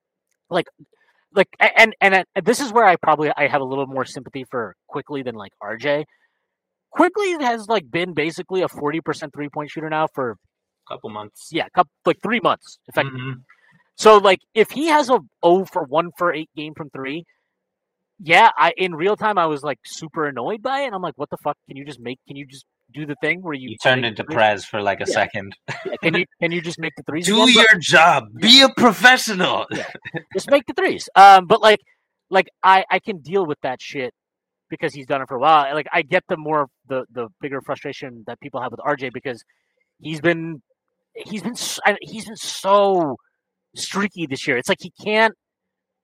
[SPEAKER 2] and this is where I have a little more sympathy for Quickly than like RJ. Quickly has like been basically a 40% 3-point shooter now for
[SPEAKER 3] a couple months.
[SPEAKER 2] Yeah, 3 months effectively.
[SPEAKER 3] Mm-hmm.
[SPEAKER 2] So like if he has a 0 for 1 for 8 game from 3, yeah, in real time I was like super annoyed by it. And I'm like, what the fuck? Can you just do the thing where you
[SPEAKER 3] turned into Prez for like a second?
[SPEAKER 2] Yeah, can you just make the threes?
[SPEAKER 3] Do your job. Be a professional.
[SPEAKER 2] Yeah. Just make the threes. But like I can deal with that shit because he's done it for a while. Like I get the bigger frustration that people have with RJ because he's been so streaky this year. It's like he can't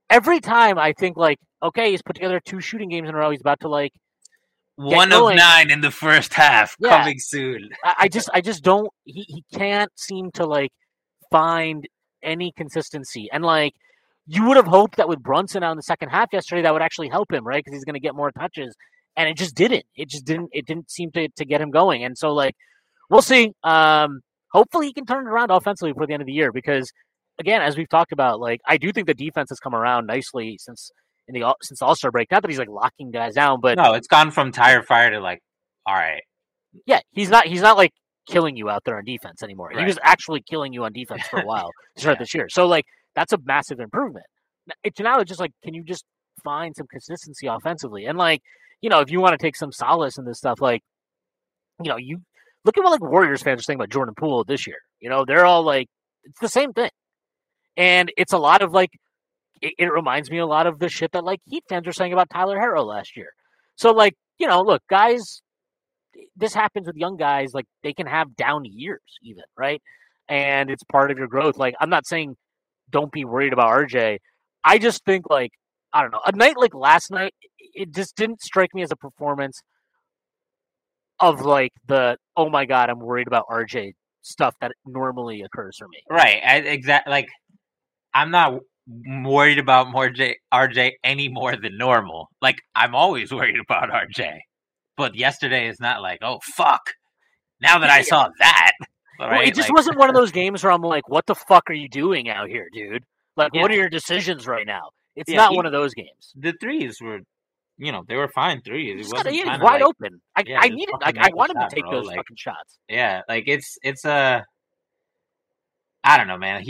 [SPEAKER 2] every time I think like, okay, he's put together 2 shooting games in a row. He's about to like
[SPEAKER 3] 1 of
[SPEAKER 2] going.
[SPEAKER 3] 9 in the first half,
[SPEAKER 2] Yeah.
[SPEAKER 3] coming soon.
[SPEAKER 2] I just don't. He can't seem to like find any consistency. And like you would have hoped that with Brunson out in the second half yesterday, that would actually help him, right? Because he's going to get more touches, and it just didn't. It just didn't. It didn't seem to get him going. And so like we'll see. Hopefully he can turn it around offensively before the end of the year. Because again, as we've talked about, like I do think the defense has come around nicely since the All-Star break. Not that he's like locking guys down, but
[SPEAKER 3] no, it's gone from tire fire to like, all right.
[SPEAKER 2] Yeah, he's not like killing you out there on defense anymore.
[SPEAKER 3] Right.
[SPEAKER 2] He was actually killing you on defense for a while to start this year. So like that's a massive improvement. It's just like, can you just find some consistency offensively? And like, if you want to take some solace in this stuff, like, you look at what like Warriors fans are saying about Jordan Poole this year. They're all like, it's the same thing. And it's a lot of like, it reminds me a lot of the shit that like Heat fans are saying about Tyler Herro last year. So like, look, guys, this happens with young guys. Like they can have down years even, right? And it's part of your growth. Like I'm not saying don't be worried about RJ. I just think like, I don't know, a night like last night, it just didn't strike me as a performance of like the, oh my God, I'm worried about RJ stuff that normally occurs for me.
[SPEAKER 3] Right. Exactly. Like I'm not worried about RJ any more than normal. Like I'm always worried about RJ. But yesterday is not like, oh, fuck. Now that I saw that. Right?
[SPEAKER 2] Well, it just wasn't one of those games where I'm like, what the fuck are you doing out here, dude? Like, what are your decisions right now? It's not one of those games.
[SPEAKER 3] The threes were, they were fine threes.
[SPEAKER 2] It wasn't wide open. I wanted to take those
[SPEAKER 3] like,
[SPEAKER 2] fucking shots.
[SPEAKER 3] Yeah, like it's I don't know, man.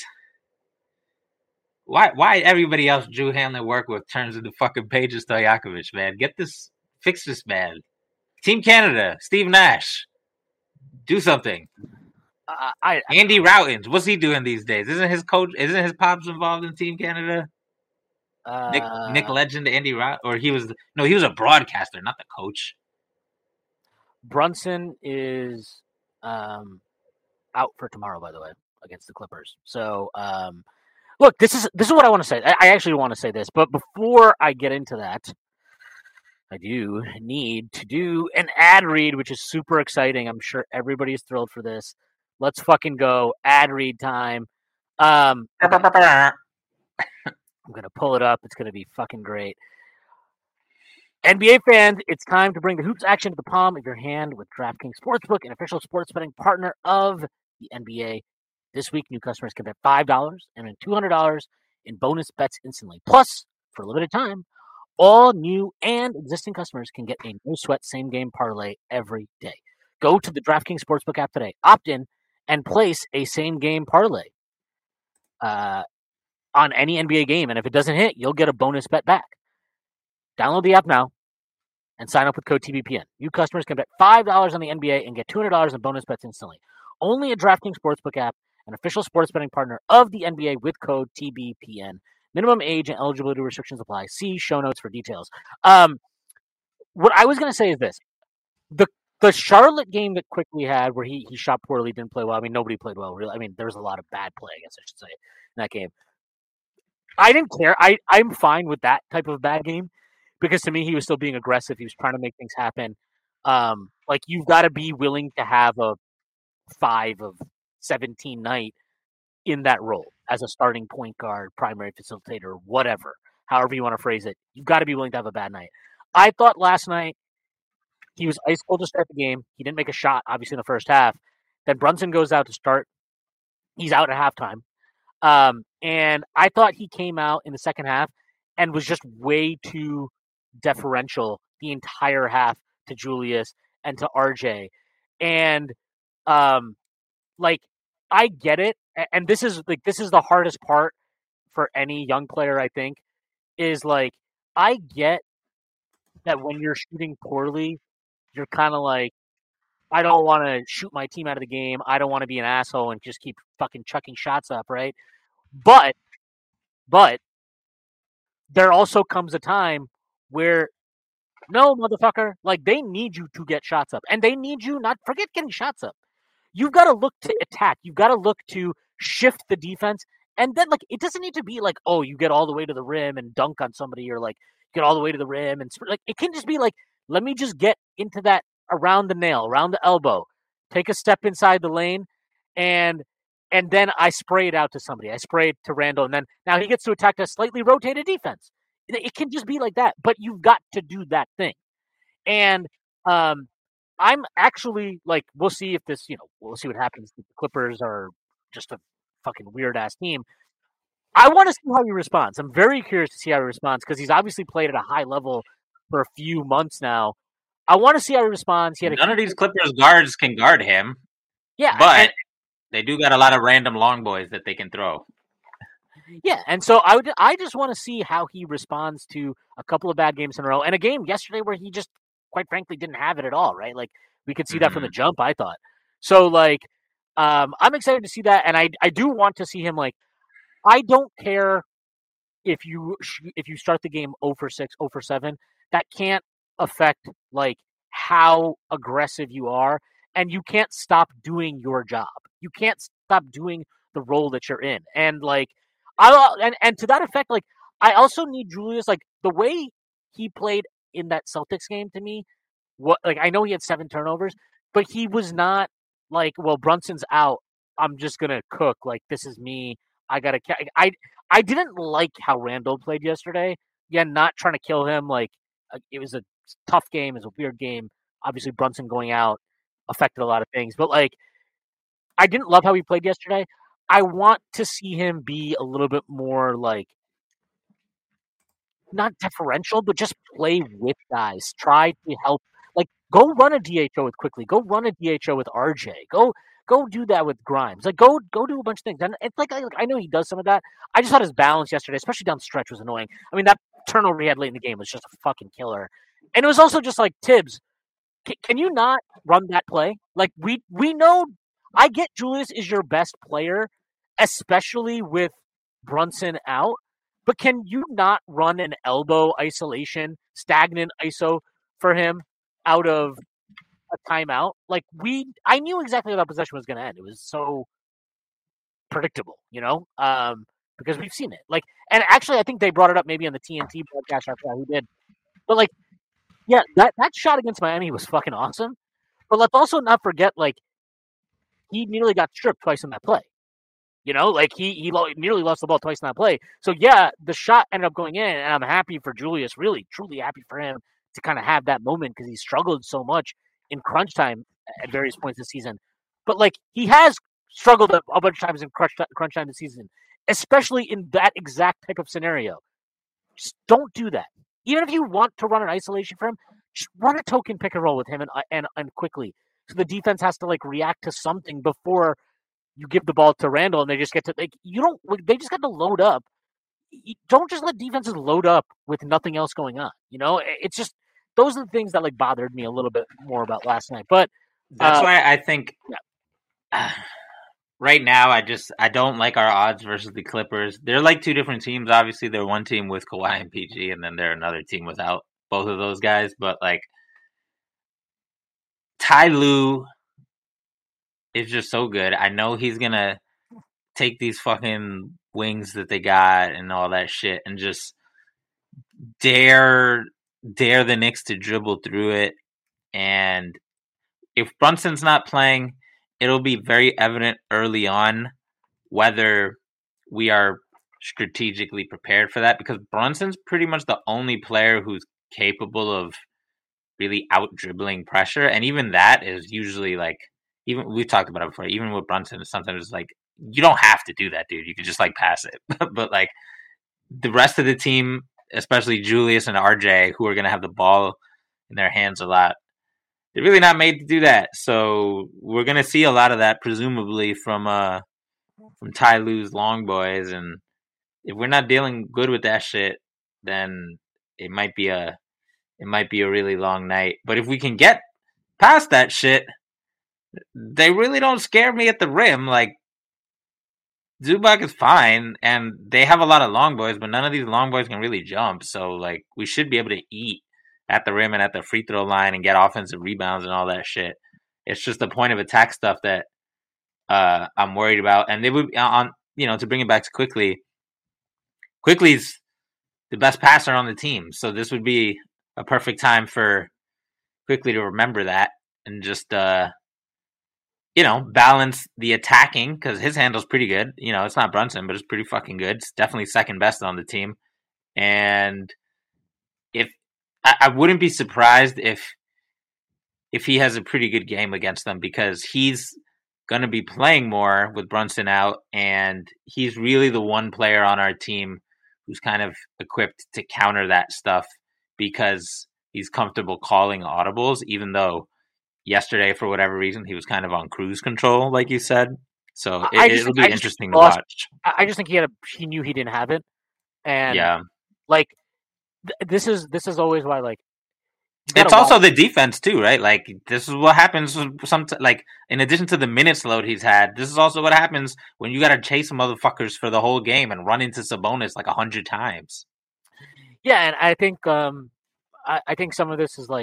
[SPEAKER 3] Why everybody else Drew Hanlon work with turns into fucking Peja Stojakovic, man? Fix this man. Team Canada, Steve Nash. Do something. Andy Routins, what's he doing these days? Isn't his pops involved in Team Canada? Nick Legend, Andy Routins, or he was a broadcaster, not the coach.
[SPEAKER 2] Brunson is out for tomorrow, by the way, against the Clippers. So look, this is what I want to say. I actually want to say this, but before I get into that, I do need to do an ad read, which is super exciting. I'm sure everybody's thrilled for this. Let's fucking go. Ad read time. I'm going to pull it up. It's going to be fucking great. NBA fans, it's time to bring the hoops action to the palm of your hand with DraftKings Sportsbook, an official sports betting partner of the NBA. This week, new customers can bet $5 and win $200 in bonus bets instantly. Plus, for a limited time, all new and existing customers can get a no-sweat same-game parlay every day. Go to the DraftKings Sportsbook app today, opt in, and place a same-game parlay on any NBA game. And if it doesn't hit, you'll get a bonus bet back. Download the app now and sign up with code TBPN. New customers can bet $5 on the NBA and get $200 in bonus bets instantly. Only a DraftKings Sportsbook app, an official sports betting partner of the NBA with code TBPN. Minimum age and eligibility restrictions apply. See show notes for details. What I was going to say is this. The Charlotte game that Quickly had where he shot poorly, didn't play well. I mean, nobody played well, really. I mean, there was a lot of bad play, I guess I should say, in that game. I didn't care. I'm fine with that type of bad game because to me, he was still being aggressive. He was trying to make things happen. Like, you've got to be willing to have a 5 of 17 night in that role as a starting point guard, primary facilitator, whatever, however you want to phrase it. You've got to be willing to have a bad night. I thought last night he was ice cold to start the game. He didn't make a shot, obviously, in the first half. Then Brunson goes out to start. He's out at halftime. And I thought he came out in the second half and was just way too deferential the entire half to Julius and to RJ. And I get it, and this is the hardest part for any young player, I think, is like, I get that when you're shooting poorly, you're kind of like, I don't want to shoot my team out of the game. I don't want to be an asshole and just keep fucking chucking shots up, right? But there also comes a time where, no, motherfucker, like, they need you to get shots up, and they need you not forget getting shots up. You've got to look to attack. You've got to look to shift the defense And then, like, it doesn't need to be like, oh, you get all the way to the rim and dunk on somebody, or like get all the way to the rim, and like it can just be like, let me just get into that around the nail, around the elbow, take a step inside the lane, and then I spray it out to somebody. I spray it to Randall, and then now he gets to attack a slightly rotated defense. It can just be like that, but you've got to do that thing. And I'm actually like, we'll see if this, we'll see what happens. The Clippers are just a fucking weird ass team. I want to see how he responds. I'm very curious to see how he responds because he's obviously played at a high level for a few months now. I want to see how he responds.
[SPEAKER 3] None of these Clippers guards can guard him.
[SPEAKER 2] Yeah,
[SPEAKER 3] but they do got a lot of random long boys that they can throw.
[SPEAKER 2] Yeah, and so I just want to see how he responds to a couple of bad games in a row and a game yesterday where he just, quite frankly, didn't have it at all, right? Like, we could see that from the jump, I thought. So, like, I'm excited to see that, and I do want to see him, like, I don't care if you start the game 0 for 6, 0 for 7. That can't affect, like, how aggressive you are, and you can't stop doing your job. You can't stop doing the role that you're in. And, like, and to that effect, like, I also need Julius, like, the way he played in that Celtics game to me, I know he had 7 turnovers, but he was not like, well, Brunson's out, I'm just going to cook. Like, this is me. I didn't like how Randall played yesterday. Yeah, not trying to kill him. Like, it was a tough game. It was a weird game. Obviously, Brunson going out affected a lot of things. But, like, I didn't love how he played yesterday. I want to see him be a little bit more, like, not deferential, but just play with guys. Try to help. Like, go run a DHO with Quickly. Go run a DHO with RJ. Go do that with Grimes. Like, go do a bunch of things. And it's like, I know he does some of that. I just thought his balance yesterday, especially down the stretch, was annoying. I mean, that turnover he had late in the game was just a fucking killer. And it was also just like, Tibbs, can you not run that play? Like, we know, I get Julius is your best player, especially with Brunson out, but can you not run an elbow isolation, stagnant ISO for him out of a timeout? Like, I knew exactly how that possession was going to end. It was so predictable, because we've seen it. Like, and actually, I think they brought it up maybe on the TNT broadcast after who did. But, like, yeah, that shot against Miami was fucking awesome. But let's also not forget, like, he nearly got stripped twice in that play. Like, he nearly lost the ball twice in that play. So, yeah, the shot ended up going in, and I'm happy for Julius, really, truly happy for him to kind of have that moment because he struggled so much in crunch time at various points this season. But, like, he has struggled a bunch of times in crunch time this season, especially in that exact type of scenario. Just don't do that. Even if you want to run an isolation for him, just run a token pick and roll with him and Quickly. So the defense has to, like, react to something before you give the ball to Randall and they just get to, like, they just got to load up. Don't just let defenses load up with nothing else going on. It's just, those are the things that, like, bothered me a little bit more about last night. But
[SPEAKER 3] that's why I think right now I don't like our odds versus the Clippers. They're like two different teams. Obviously, they're one team with Kawhi and PG, and then they're another team without both of those guys. But, like, Ty Lue is just so good. I know he's going to take these fucking wings that they got and all that shit and just dare the Knicks to dribble through it. And if Brunson's not playing, it'll be very evident early on whether we are strategically prepared for that, because Brunson's pretty much the only player who's capable of really out dribbling pressure. And even that is usually, like, even we've talked about it before, even with Brunson, sometimes it's like, you don't have to do that, dude. You could just, like, pass it. But, like, the rest of the team, especially Julius and RJ, who are going to have the ball in their hands a lot, they're really not made to do that. So we're going to see a lot of that, presumably, from Ty Lue's long boys. And if we're not dealing good with that shit, then it might be a really long night. But if we can get past that shit, they really don't scare me at the rim. Like, Zubac is fine, and they have a lot of long boys, but none of these long boys can really jump. So, like, we should be able to eat at the rim and at the free throw line and get offensive rebounds and all that shit. It's just the point of attack stuff that I'm worried about. And they would to bring it back to Quickly's the best passer on the team. So this would be a perfect time for Quickly to remember that and just, balance the attacking, because his handle's pretty good. It's not Brunson, but it's pretty fucking good. It's definitely second best on the team. And if I wouldn't be surprised if he has a pretty good game against them, because he's going to be playing more with Brunson out, and he's really the one player on our team who's kind of equipped to counter that stuff, because he's comfortable calling audibles, even though yesterday, for whatever reason, he was kind of on cruise control, like you said. So it'll be interesting to watch.
[SPEAKER 2] I just think he knew he didn't have it. And
[SPEAKER 3] yeah,
[SPEAKER 2] this is always why,
[SPEAKER 3] it's also the defense too, right? Like, this is what happens in addition to the minutes load he's had, this is also what happens when you got to chase motherfuckers for the whole game and run into Sabonis 100 times.
[SPEAKER 2] Yeah, and I think I think some of this is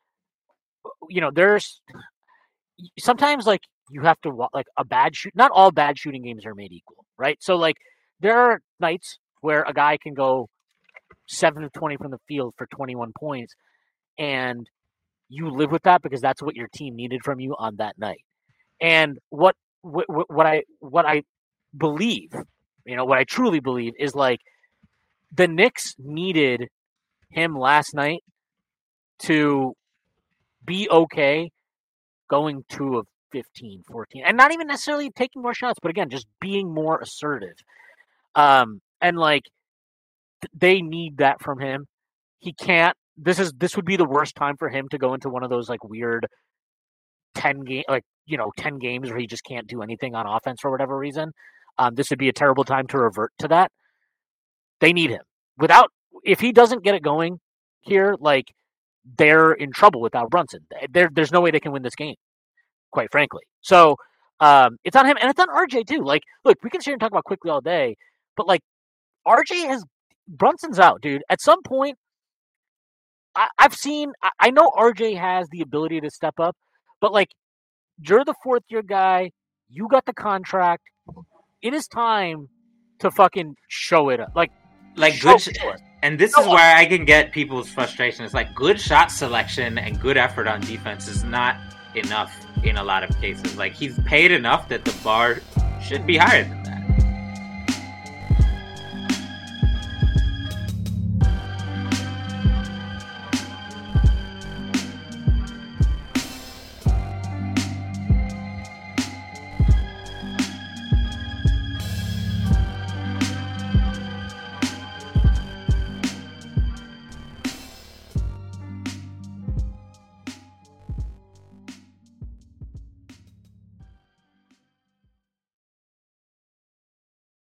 [SPEAKER 2] there's sometimes you have to a bad shoot. Not all bad shooting games are made equal, right? So there are nights where a guy can go 7 of 20 from the field for 21 points. And you live with that because that's what your team needed from you on that night. And what I believe, what I truly believe is the Knicks needed him last night to be okay going 2 of 15, 14, and not even necessarily taking more shots, but again, just being more assertive. And they need that from him. He can't. This would be the worst time for him to go into one of those weird 10 games where he just can't do anything on offense for whatever reason. This would be a terrible time to revert to that. They need him. If he doesn't get it going here, they're in trouble without Brunson. There's no way they can win this game, quite frankly. So it's on him, and it's on RJ too. Look, we can sit here and talk about Quickly all day, but Brunson's out, dude. At some point, I know RJ has the ability to step up, but you're the fourth year guy. You got the contract. It is time to fucking show it up.
[SPEAKER 3] And this is where I can get people's frustration. It's good shot selection and good effort on defense is not enough in a lot of cases. He's paid enough that the bar should be higher than that.